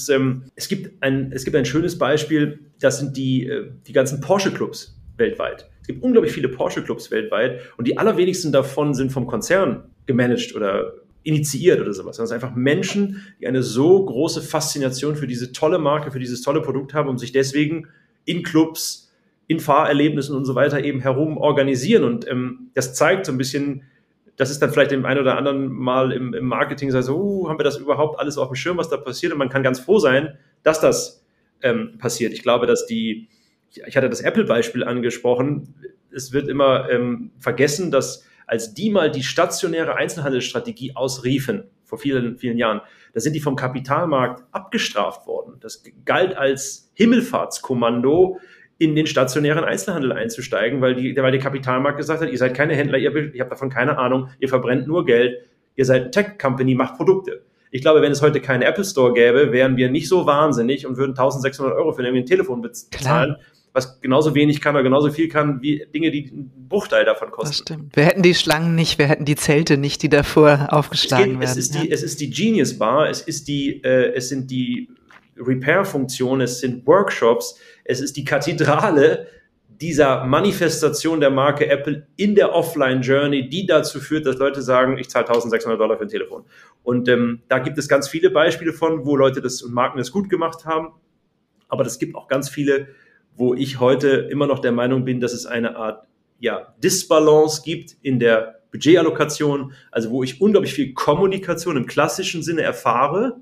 Es gibt ein schönes Beispiel, das sind die ganzen Porsche-Clubs weltweit. Es gibt unglaublich viele Porsche-Clubs weltweit und die allerwenigsten davon sind vom Konzern gemanagt oder initiiert oder sowas. Das sind einfach Menschen, die eine so große Faszination für diese tolle Marke, für dieses tolle Produkt haben und sich deswegen in Clubs, in Fahrerlebnissen und so weiter eben herum organisieren. Und das zeigt so ein bisschen, das ist dann vielleicht dem einen oder anderen Mal im Marketing so, haben wir das überhaupt alles auf dem Schirm, was da passiert? Und man kann ganz froh sein, dass das passiert. Ich glaube, dass ich hatte das Apple-Beispiel angesprochen, es wird immer vergessen, dass als die mal die stationäre Einzelhandelsstrategie ausriefen, vor vielen, vielen Jahren, da sind die vom Kapitalmarkt abgestraft worden. Das galt als Himmelfahrtskommando, in den stationären Einzelhandel einzusteigen, weil der Kapitalmarkt gesagt hat, ihr seid keine Händler, ihr habt davon keine Ahnung, ihr verbrennt nur Geld, ihr seid eine Tech-Company, macht Produkte. Ich glaube, wenn es heute keinen Apple Store gäbe, wären wir nicht so wahnsinnig und würden 1.600 € für ein Telefon bezahlen, was genauso wenig kann oder genauso viel kann wie Dinge, die einen Bruchteil davon kosten. Das stimmt. Wir hätten die Schlangen nicht, wir hätten die Zelte nicht, die davor aufgeschlagen werden. Es ist die Genius Bar, es sind die Repair-Funktionen, es sind Workshops, es ist die Kathedrale dieser Manifestation der Marke Apple in der Offline-Journey, die dazu führt, dass Leute sagen, ich zahle 1.600 $ für ein Telefon. Und da gibt es ganz viele Beispiele von, wo Leute und Marken das gut gemacht haben. Aber es gibt auch ganz viele, wo ich heute immer noch der Meinung bin, dass es eine Art Disbalance gibt in der Budgetallokation, also wo ich unglaublich viel Kommunikation im klassischen Sinne erfahre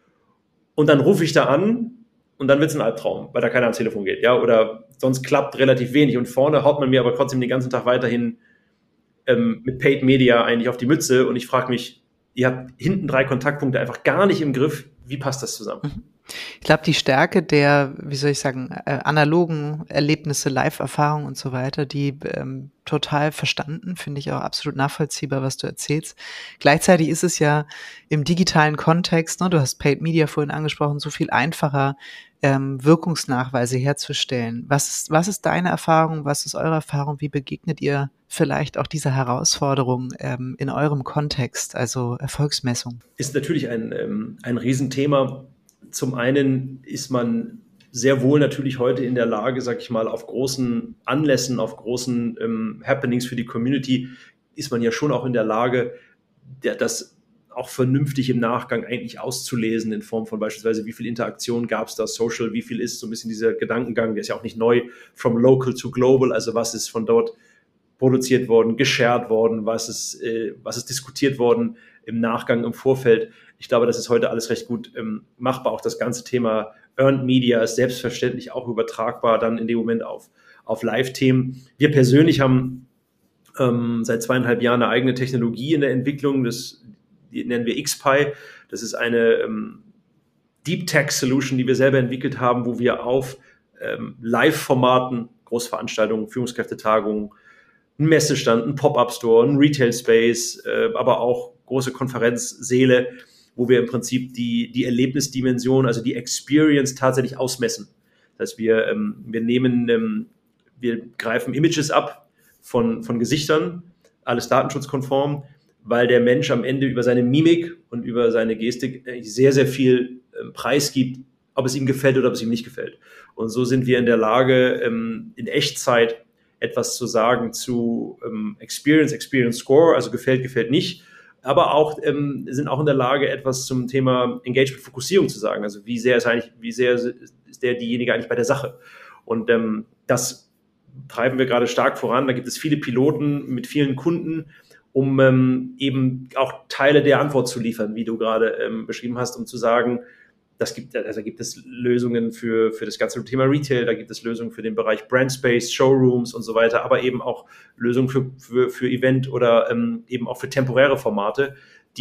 und dann rufe ich da an und dann wird es ein Albtraum, weil da keiner ans Telefon geht, oder sonst klappt relativ wenig und vorne haut man mir aber trotzdem den ganzen Tag weiterhin mit Paid Media eigentlich auf die Mütze und ich frage mich, ihr habt hinten 3 Kontaktpunkte einfach gar nicht im Griff. Wie passt das zusammen? Ich glaube, die Stärke der, analogen Erlebnisse, Live-Erfahrungen und so weiter, die total verstanden, finde ich auch absolut nachvollziehbar, was du erzählst. Gleichzeitig ist es ja im digitalen Kontext, ne, du hast Paid Media vorhin angesprochen, so viel einfacher, Wirkungsnachweise herzustellen. Was ist deine Erfahrung? Was ist eure Erfahrung? Wie begegnet ihr vielleicht auch dieser Herausforderung in eurem Kontext, also Erfolgsmessung? Ist natürlich ein Riesenthema. Zum einen ist man sehr wohl natürlich heute in der Lage, sag ich mal, auf großen Anlässen, auf großen Happenings für die Community, ist man ja schon auch in der Lage, das auch vernünftig im Nachgang eigentlich auszulesen in Form von beispielsweise, wie viel Interaktion gab es da, Social, wie viel ist so ein bisschen dieser Gedankengang, der ist ja auch nicht neu, from local to global, also was ist von dort produziert worden, geshared worden, was ist diskutiert worden im Nachgang, im Vorfeld. Ich glaube, das ist heute alles recht gut machbar. Auch das ganze Thema Earned Media ist selbstverständlich auch übertragbar dann in dem Moment auf Live-Themen. Wir persönlich haben seit 2,5 Jahren eine eigene Technologie in der Entwicklung, die nennen wir XPi. Das ist eine Deep Tech Solution, die wir selber entwickelt haben, wo wir auf Live-Formaten, Großveranstaltungen, Führungskräftetagungen, ein Messestand, ein Pop-Up-Store, ein Retail-Space, aber auch große Konferenzsäle, wo wir im Prinzip die Erlebnisdimension, also die Experience tatsächlich ausmessen. Das heißt, wir greifen Images ab von Gesichtern, alles datenschutzkonform, weil der Mensch am Ende über seine Mimik und über seine Gestik sehr, sehr viel Preis gibt, ob es ihm gefällt oder ob es ihm nicht gefällt. Und so sind wir in der Lage, in Echtzeit etwas zu sagen zu Experience Score, also gefällt nicht, aber auch sind auch in der Lage, etwas zum Thema Engagement-Fokussierung zu sagen. Also wie sehr ist diejenige eigentlich bei der Sache? Und das treiben wir gerade stark voran. Da gibt es viele Piloten mit vielen Kunden, um eben auch Teile der Antwort zu liefern, wie du gerade beschrieben hast, um zu sagen, da gibt es Lösungen für das ganze Thema Retail, da gibt es Lösungen für den Bereich Brandspace, Showrooms und so weiter, aber eben auch Lösungen für Event oder eben auch für temporäre Formate,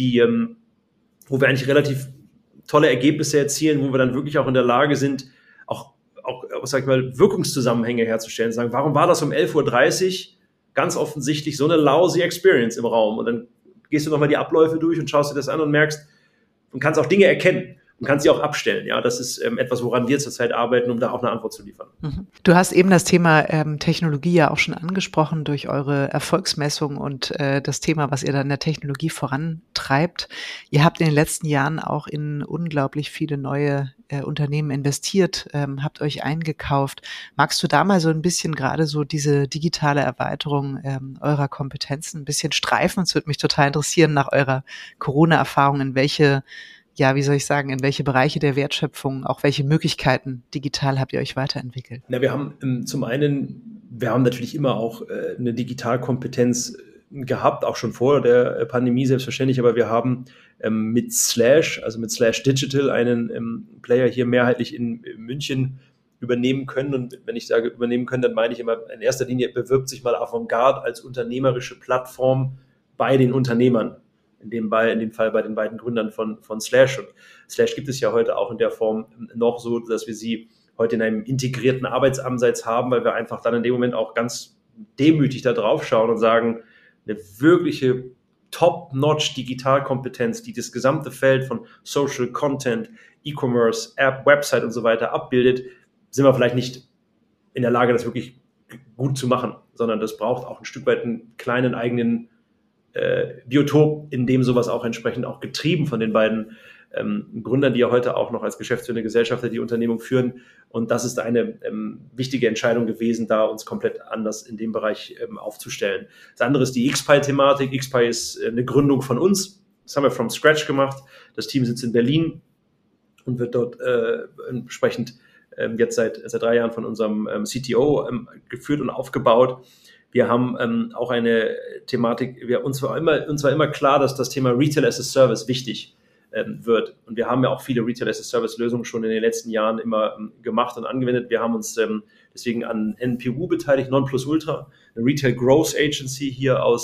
wo wir eigentlich relativ tolle Ergebnisse erzielen, wo wir dann wirklich auch in der Lage sind, auch sag ich mal, Wirkungszusammenhänge herzustellen, sagen, warum war das um 11:30 Uhr ganz offensichtlich so eine lousy Experience im Raum? Und dann gehst du nochmal die Abläufe durch und schaust dir das an und merkst, und kannst auch Dinge erkennen. Und kannst sie auch abstellen. Ja, das ist etwas, woran wir zurzeit arbeiten, um da auch eine Antwort zu liefern. Du hast eben das Thema Technologie ja auch schon angesprochen durch eure Erfolgsmessung und das Thema, was ihr da in der Technologie vorantreibt. Ihr habt in den letzten Jahren auch in unglaublich viele neue Unternehmen investiert, habt euch eingekauft. Magst du da mal so ein bisschen gerade so diese digitale Erweiterung eurer Kompetenzen ein bisschen streifen? Es würde mich total interessieren nach eurer Corona-Erfahrung, in welche Bereiche der Wertschöpfung, auch welche Möglichkeiten digital habt ihr euch weiterentwickelt? Na, wir haben natürlich immer auch eine Digitalkompetenz gehabt, auch schon vor der Pandemie selbstverständlich, aber wir haben mit Slash Digital einen Player hier mehrheitlich in München übernehmen können. Und wenn ich sage übernehmen können, dann meine ich immer, in erster Linie bewirbt sich mal Avantgarde als unternehmerische Plattform bei den Unternehmern. In dem Fall bei den beiden Gründern von Slash. Und Slash gibt es ja heute auch in der Form noch so, dass wir sie heute in einem integrierten Arbeitsansatz haben, weil wir einfach dann in dem Moment auch ganz demütig da drauf schauen und sagen, eine wirkliche Top-Notch Digitalkompetenz, die das gesamte Feld von Social Content, E-Commerce, App, Website und so weiter abbildet, sind wir vielleicht nicht in der Lage, das wirklich gut zu machen, sondern das braucht auch ein Stück weit einen kleinen eigenen Biotop, in dem sowas auch entsprechend auch getrieben von den beiden Gründern, die ja heute auch noch als geschäftsführende Gesellschafter die Unternehmung führen. Und das ist eine wichtige Entscheidung gewesen, da uns komplett anders in dem Bereich aufzustellen. Das andere ist die XPi-Thematik. XPi ist eine Gründung von uns. Das haben wir from scratch gemacht. Das Team sitzt in Berlin und wird dort entsprechend jetzt seit 3 Jahren von unserem CTO geführt und aufgebaut. Wir haben auch eine Thematik, uns war immer klar, dass das Thema Retail as a Service wichtig wird. Und wir haben ja auch viele Retail as a Service Lösungen schon in den letzten Jahren immer gemacht und angewendet. Wir haben uns deswegen an NPU beteiligt, Non Plus Ultra, eine Retail Growth Agency hier aus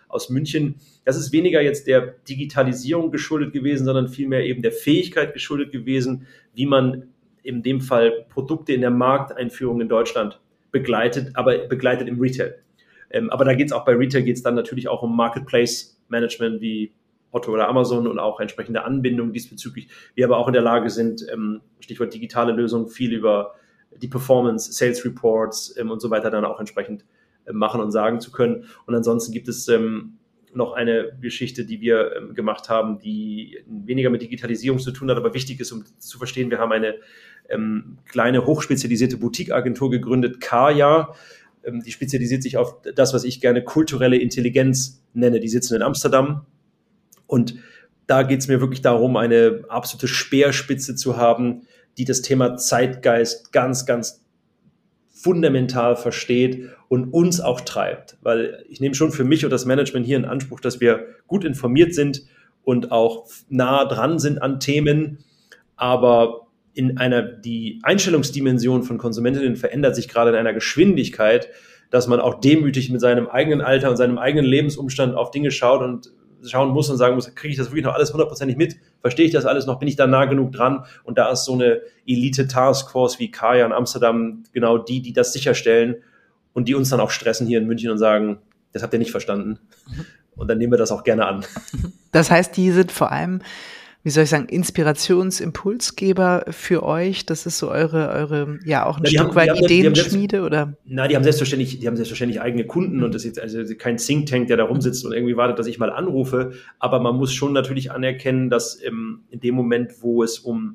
aus München. Das ist weniger jetzt der Digitalisierung geschuldet gewesen, sondern vielmehr eben der Fähigkeit geschuldet gewesen, wie man in dem Fall Produkte in der Markteinführung in Deutschland begleitet, aber begleitet im Retail. Aber da geht es auch bei Retail, geht es dann natürlich auch um Marketplace-Management wie Otto oder Amazon und auch entsprechende Anbindungen diesbezüglich. Wir aber auch in der Lage sind, Stichwort digitale Lösungen, viel über die Performance, Sales Reports und so weiter dann auch entsprechend machen und sagen zu können. Und ansonsten gibt es noch eine Geschichte, die wir gemacht haben, die weniger mit Digitalisierung zu tun hat, aber wichtig ist, um zu verstehen, wir haben eine kleine hochspezialisierte Boutique-Agentur gegründet, Kaya. Die spezialisiert sich auf das, was ich gerne kulturelle Intelligenz nenne. Die sitzen in Amsterdam und da geht es mir wirklich darum, eine absolute Speerspitze zu haben, die das Thema Zeitgeist ganz, ganz fundamental versteht und uns auch treibt. Weil ich nehme schon für mich und das Management hier in Anspruch, dass wir gut informiert sind und auch nah dran sind an Themen, aber die Einstellungsdimension von Konsumentinnen verändert sich gerade in einer Geschwindigkeit, dass man auch demütig mit seinem eigenen Alter und seinem eigenen Lebensumstand auf Dinge schauen muss und sagen muss, kriege ich das wirklich noch alles 100% mit? Verstehe ich das alles noch? Bin ich da nah genug dran? Und da ist so eine Elite-Taskforce wie Kaya in Amsterdam genau die das sicherstellen und die uns dann auch stressen hier in München und sagen, das habt ihr nicht verstanden. Und dann nehmen wir das auch gerne an. Das heißt, die sind vor allem, wie soll ich sagen, Inspirationsimpulsgeber für euch? Das ist so eure ja auch ein Stück weit Ideenschmiede, oder? Na, die haben selbstverständlich eigene Kunden und das ist jetzt also kein Think Tank, der da rumsitzt und irgendwie wartet, dass ich mal anrufe. Aber man muss schon natürlich anerkennen, dass in dem Moment, wo es um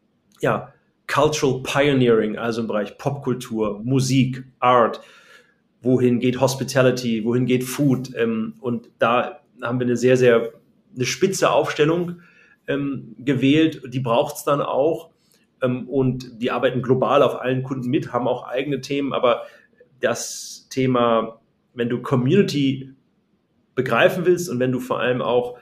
Cultural Pioneering, also im Bereich Popkultur, Musik, Art, wohin geht Hospitality, wohin geht Food, und da haben wir eine spitze Aufstellung gewählt, die braucht es dann auch, und die arbeiten global auf allen Kunden mit, haben auch eigene Themen, aber das Thema, wenn du Community begreifen willst und wenn du vor allem auch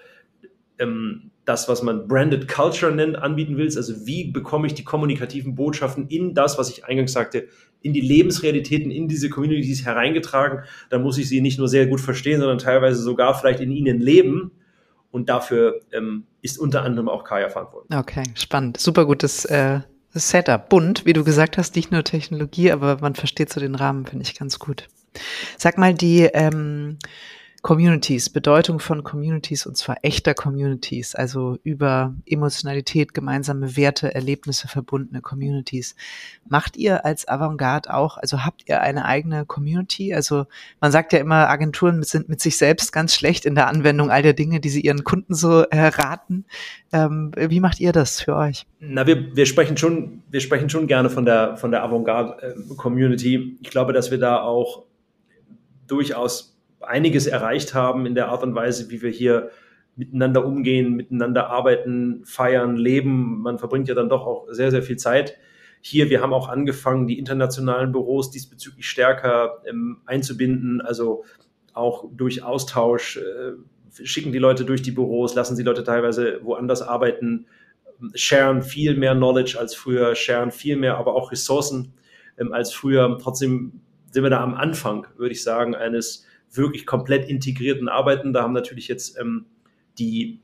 das, was man Branded Culture nennt, anbieten willst, also wie bekomme ich die kommunikativen Botschaften in das, was ich eingangs sagte, in die Lebensrealitäten, in diese Communities hereingetragen, dann muss ich sie nicht nur sehr gut verstehen, sondern teilweise sogar vielleicht in ihnen leben. Und dafür ist unter anderem auch Kaya verantwortlich. Okay, spannend. Super gutes Setup. Bunt, wie du gesagt hast, nicht nur Technologie, aber man versteht so den Rahmen, finde ich ganz gut. Sag mal, die Communities, Bedeutung von Communities, und zwar echter Communities, also über Emotionalität, gemeinsame Werte, Erlebnisse verbundene Communities. Macht ihr als Avantgarde auch, also habt ihr eine eigene Community? Also man sagt ja immer, Agenturen sind mit sich selbst ganz schlecht in der Anwendung all der Dinge, die sie ihren Kunden so raten. Wie macht ihr das für euch? Na, wir sprechen schon gerne von der Avantgarde Community. Ich glaube, dass wir da auch durchaus einiges erreicht haben in der Art und Weise, wie wir hier miteinander umgehen, miteinander arbeiten, feiern, leben. Man verbringt ja dann doch auch sehr, sehr viel Zeit hier. Wir haben auch angefangen, die internationalen Büros diesbezüglich stärker einzubinden, also auch durch Austausch, schicken die Leute durch die Büros, lassen die Leute teilweise woanders arbeiten, sharen viel mehr Knowledge als früher, sharen viel mehr, aber auch Ressourcen als früher. Trotzdem sind wir da am Anfang, würde ich sagen, eines wirklich komplett integrierten Arbeiten. Da haben natürlich jetzt die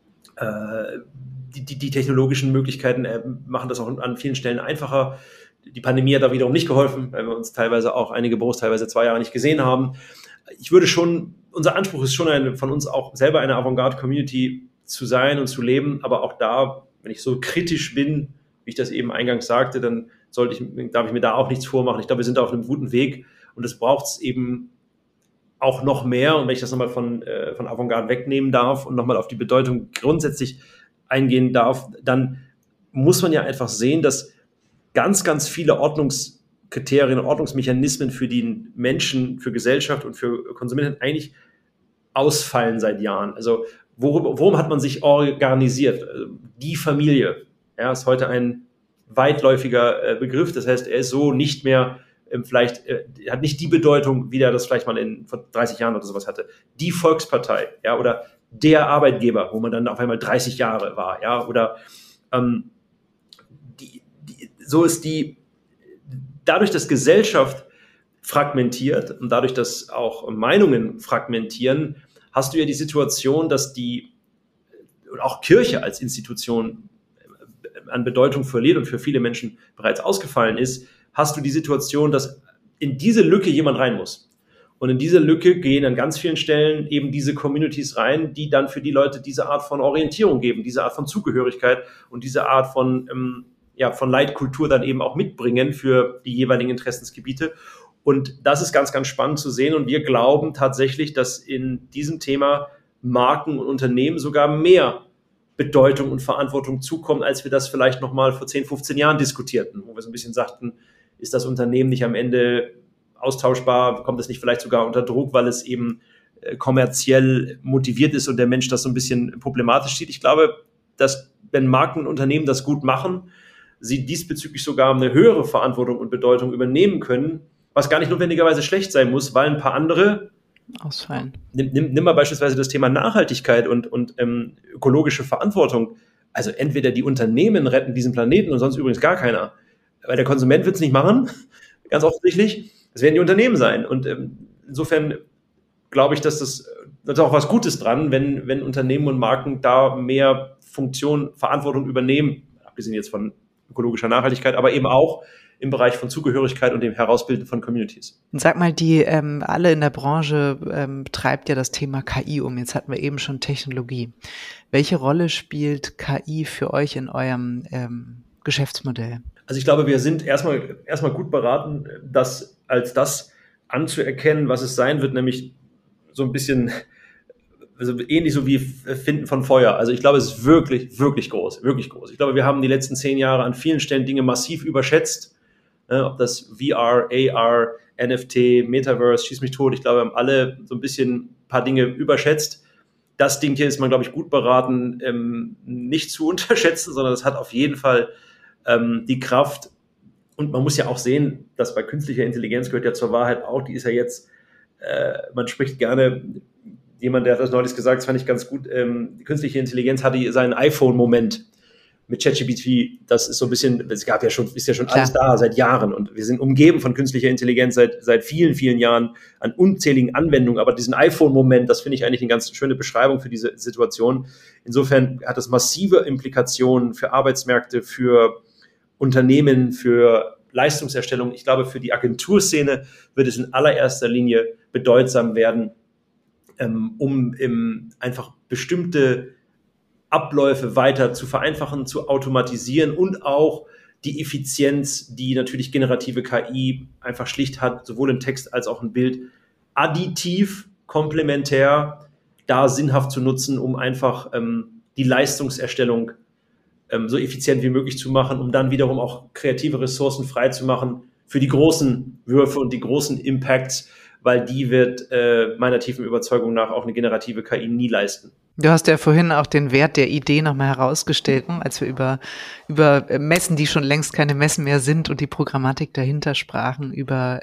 technologischen Möglichkeiten machen das auch an vielen Stellen einfacher. Die Pandemie hat da wiederum nicht geholfen, weil wir uns teilweise auch einige Büros teilweise 2 Jahre nicht gesehen haben. Unser Anspruch ist schon von uns auch selber eine Avantgarde-Community zu sein und zu leben, aber auch da, wenn ich so kritisch bin, wie ich das eben eingangs sagte, dann darf ich mir da auch nichts vormachen. Ich glaube, wir sind da auf einem guten Weg und es braucht es eben auch noch mehr. Und wenn ich das nochmal von Avantgarde wegnehmen darf und nochmal auf die Bedeutung grundsätzlich eingehen darf, dann muss man ja einfach sehen, dass ganz, ganz viele Ordnungskriterien, Ordnungsmechanismen für die Menschen, für Gesellschaft und für Konsumenten eigentlich ausfallen seit Jahren. Also worum hat man sich organisiert? Die Familie, ist heute ein weitläufiger Begriff. Das heißt, er ist so nicht mehr hat nicht die Bedeutung, wie der das vielleicht mal vor 30 Jahren oder sowas hatte. Die Volkspartei, oder der Arbeitgeber, wo man dann auf einmal 30 Jahre war, oder dadurch, dass Gesellschaft fragmentiert und dadurch, dass auch Meinungen fragmentieren, hast du ja die Situation, dass auch Kirche als Institution an Bedeutung verliert und für viele Menschen bereits ausgefallen ist, hast du die Situation, dass in diese Lücke jemand rein muss. Und in diese Lücke gehen an ganz vielen Stellen eben diese Communities rein, die dann für die Leute diese Art von Orientierung geben, diese Art von Zugehörigkeit und diese Art von Leitkultur dann eben auch mitbringen für die jeweiligen Interessensgebiete. Und das ist ganz, ganz spannend zu sehen. Und wir glauben tatsächlich, dass in diesem Thema Marken und Unternehmen sogar mehr Bedeutung und Verantwortung zukommen, als wir das vielleicht noch mal vor 10, 15 Jahren diskutierten, wo wir so ein bisschen sagten, ist das Unternehmen nicht am Ende austauschbar, kommt es nicht vielleicht sogar unter Druck, weil es eben kommerziell motiviert ist und der Mensch das so ein bisschen problematisch sieht. Ich glaube, dass wenn Marken und Unternehmen das gut machen, sie diesbezüglich sogar eine höhere Verantwortung und Bedeutung übernehmen können, was gar nicht notwendigerweise schlecht sein muss, weil ein paar andere ausfallen. Nimm mal beispielsweise das Thema Nachhaltigkeit und ökologische Verantwortung. Also entweder die Unternehmen retten diesen Planeten und sonst übrigens gar keiner. Weil der Konsument wird es nicht machen, ganz offensichtlich. Es werden die Unternehmen sein. Und insofern glaube ich, dass das ist auch was Gutes dran, wenn Unternehmen und Marken da mehr Funktion, Verantwortung übernehmen, abgesehen jetzt von ökologischer Nachhaltigkeit, aber eben auch im Bereich von Zugehörigkeit und dem Herausbilden von Communities. Und sag mal, die alle in der Branche treibt ja das Thema KI um. Jetzt hatten wir eben schon Technologie. Welche Rolle spielt KI für euch in eurem Geschäftsmodell? Also ich glaube, wir sind erstmal gut beraten, das als das anzuerkennen, was es sein wird, nämlich so ein bisschen also ähnlich so wie Finden von Feuer. Also ich glaube, es ist wirklich, wirklich groß, wirklich groß. Ich glaube, wir haben die letzten 10 Jahre an vielen Stellen Dinge massiv überschätzt. Ob das VR, AR, NFT, Metaverse, schieß mich tot. Ich glaube, wir haben alle so ein paar Dinge überschätzt. Das Ding hier ist man, glaube ich, gut beraten, nicht zu unterschätzen, sondern es hat auf jeden Fall die Kraft. Und man muss ja auch sehen, dass bei künstlicher Intelligenz gehört ja zur Wahrheit auch, die ist ja jetzt, man spricht gerne, jemand, der hat das neulich gesagt, das fand ich ganz gut, die künstliche Intelligenz hatte seinen iPhone-Moment mit ChatGPT. Das ist so ein bisschen, ist ja schon alles da seit Jahren und wir sind umgeben von künstlicher Intelligenz seit vielen, vielen Jahren an unzähligen Anwendungen, aber diesen iPhone-Moment, das finde ich eigentlich eine ganz schöne Beschreibung für diese Situation. Insofern hat das massive Implikationen für Arbeitsmärkte, für Unternehmen, für Leistungserstellung. Ich glaube, für die Agenturszene wird es in allererster Linie bedeutsam werden, um einfach bestimmte Abläufe weiter zu vereinfachen, zu automatisieren und auch die Effizienz, die natürlich generative KI einfach schlicht hat, sowohl im Text als auch im Bild, additiv, komplementär, da sinnhaft zu nutzen, um einfach die Leistungserstellung so effizient wie möglich zu machen, um dann wiederum auch kreative Ressourcen frei zu machen für die großen Würfe und die großen Impacts, weil die wird meiner tiefen Überzeugung nach auch eine generative KI nie leisten. Du hast ja vorhin auch den Wert der Idee nochmal herausgestellt, als wir über Messen, die schon längst keine Messen mehr sind und die Programmatik dahinter sprachen, über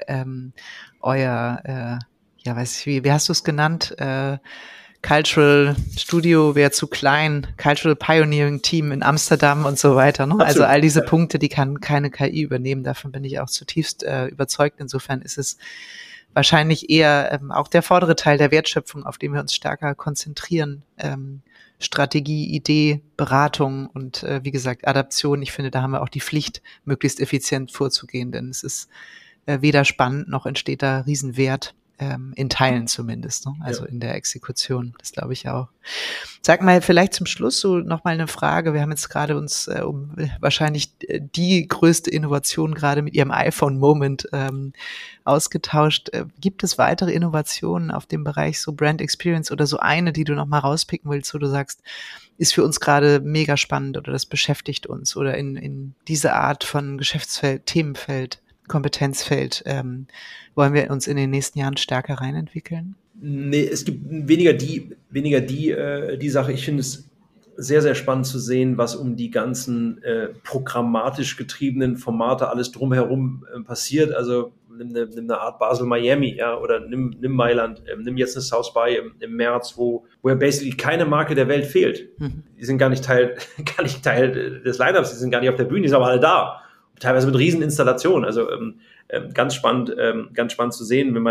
euer, wie hast du es genannt? Cultural Studio wäre zu klein, Cultural Pioneering Team in Amsterdam und so weiter. Ne? Also all diese Punkte, die kann keine KI übernehmen. Davon bin ich auch zutiefst überzeugt. Insofern ist es wahrscheinlich eher auch der vordere Teil der Wertschöpfung, auf den wir uns stärker konzentrieren. Strategie, Idee, Beratung und wie gesagt Adaption. Ich finde, da haben wir auch die Pflicht, möglichst effizient vorzugehen, denn es ist weder spannend noch entsteht da Riesenwert. In Teilen zumindest, ne? Also in der Exekution, das glaube ich auch. Sag mal, vielleicht zum Schluss so nochmal eine Frage. Wir haben jetzt gerade uns um wahrscheinlich die größte Innovation gerade mit Ihrem iPhone-Moment ausgetauscht. Gibt es weitere Innovationen auf dem Bereich so Brand Experience oder so eine, die du nochmal rauspicken willst, wo du sagst, ist für uns gerade mega spannend oder das beschäftigt uns oder in diese Art von Geschäftsfeld, Themenfeld, Kompetenzfeld, wollen wir uns in den nächsten Jahren stärker reinentwickeln? Nee, es gibt weniger die Sache. Ich finde es sehr, sehr spannend zu sehen, was um die ganzen programmatisch getriebenen Formate alles drumherum passiert. Also nimm eine Art Basel-Miami, ja, oder nimm Mailand, nimm jetzt eine South by im März, wo ja basically keine Marke der Welt fehlt. Die sind gar nicht Teil des Lineups, die sind gar nicht auf der Bühne, die sind aber alle da. Teilweise mit riesen Installationen. Also ganz spannend zu sehen, wenn man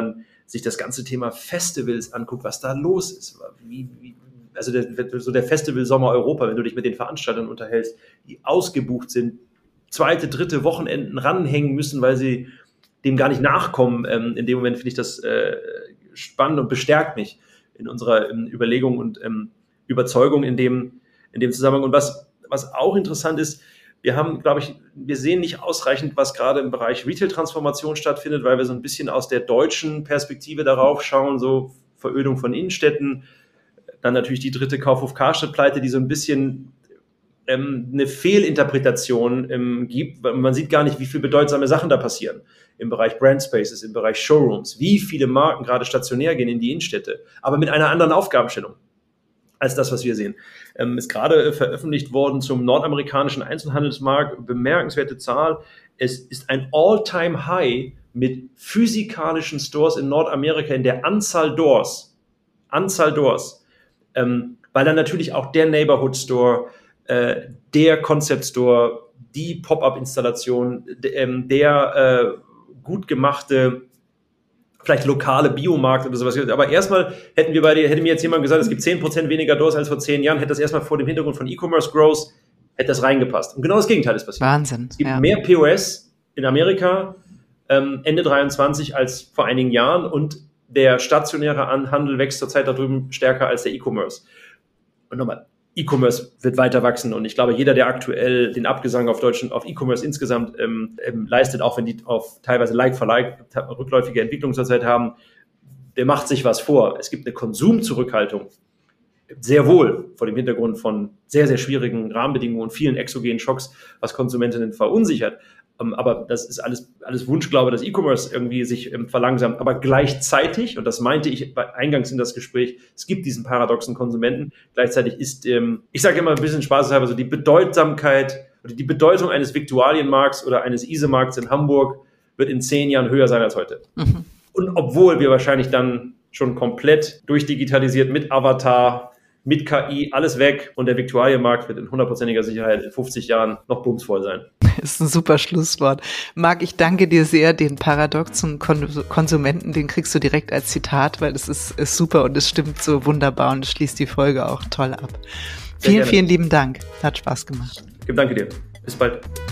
sich das ganze Thema Festivals anguckt, was da los ist, also der Festival Sommer Europa, wenn du dich mit den Veranstaltern unterhältst, die ausgebucht sind, 2., 3. Wochenenden ranhängen müssen, weil sie dem gar nicht nachkommen. In dem Moment finde ich das spannend und bestärkt mich in unserer Überlegung und Überzeugung in dem Zusammenhang. Und was auch interessant ist, wir sehen nicht ausreichend, was gerade im Bereich Retail-Transformation stattfindet, weil wir so ein bisschen aus der deutschen Perspektive darauf schauen, so Verödung von Innenstädten, dann natürlich die 3. Kaufhof-Karstadt-Pleite, die so ein bisschen eine Fehlinterpretation gibt. Man sieht gar nicht, wie viele bedeutsame Sachen da passieren im Bereich Brand Spaces, im Bereich Showrooms, wie viele Marken gerade stationär gehen in die Innenstädte, aber mit einer anderen Aufgabenstellung als das, was wir sehen. Ist gerade veröffentlicht worden zum nordamerikanischen Einzelhandelsmarkt, bemerkenswerte Zahl. Es ist ein All-Time-High mit physikalischen Stores in Nordamerika in der Anzahl Doors, weil dann natürlich auch der Neighborhood Store, der Concept Store, die Pop-up-Installation, der gut gemachte, vielleicht lokale Biomarkt oder sowas. Aber erstmal hätte mir jetzt jemand gesagt, es gibt 10% weniger Doors als vor 10 Jahren, hätte das erstmal vor dem Hintergrund von E-Commerce Growth, hätte das reingepasst. Und genau das Gegenteil ist passiert. Wahnsinn. Es gibt mehr POS in Amerika Ende 23 als vor einigen Jahren und der stationäre Handel wächst zurzeit da drüben stärker als der E-Commerce. Und nochmal, E-Commerce wird weiter wachsen und ich glaube, jeder, der aktuell den Abgesang auf E-Commerce insgesamt leistet, auch wenn die auf teilweise Like-for-Like rückläufige Entwicklungen zurzeit haben, der macht sich was vor. Es gibt eine Konsumzurückhaltung, sehr wohl vor dem Hintergrund von sehr, sehr schwierigen Rahmenbedingungen und vielen exogenen Schocks, was Konsumentinnen verunsichert. Aber das ist alles Wunschglaube, dass E-Commerce irgendwie sich verlangsamt. Aber gleichzeitig, und das meinte ich eingangs in das Gespräch, es gibt diesen paradoxen Konsumenten. Gleichzeitig ist, ich sage immer ein bisschen spaßeshalber, so die Bedeutsamkeit oder die Bedeutung eines Viktualienmarkts oder eines Isemarkts in Hamburg wird in 10 Jahren höher sein als heute. Mhm. Und obwohl wir wahrscheinlich dann schon komplett durchdigitalisiert mit Avatar, mit KI, alles weg und der Viktualienmarkt wird in 100%iger Sicherheit in 50 Jahren noch bumsvoll sein. Das ist ein super Schlusswort. Marc, ich danke dir sehr. Den paradoxen Konsumenten, den kriegst du direkt als Zitat, weil das ist super und es stimmt so wunderbar und es schließt die Folge auch toll ab. Vielen lieben Dank. Hat Spaß gemacht. Danke dir. Bis bald.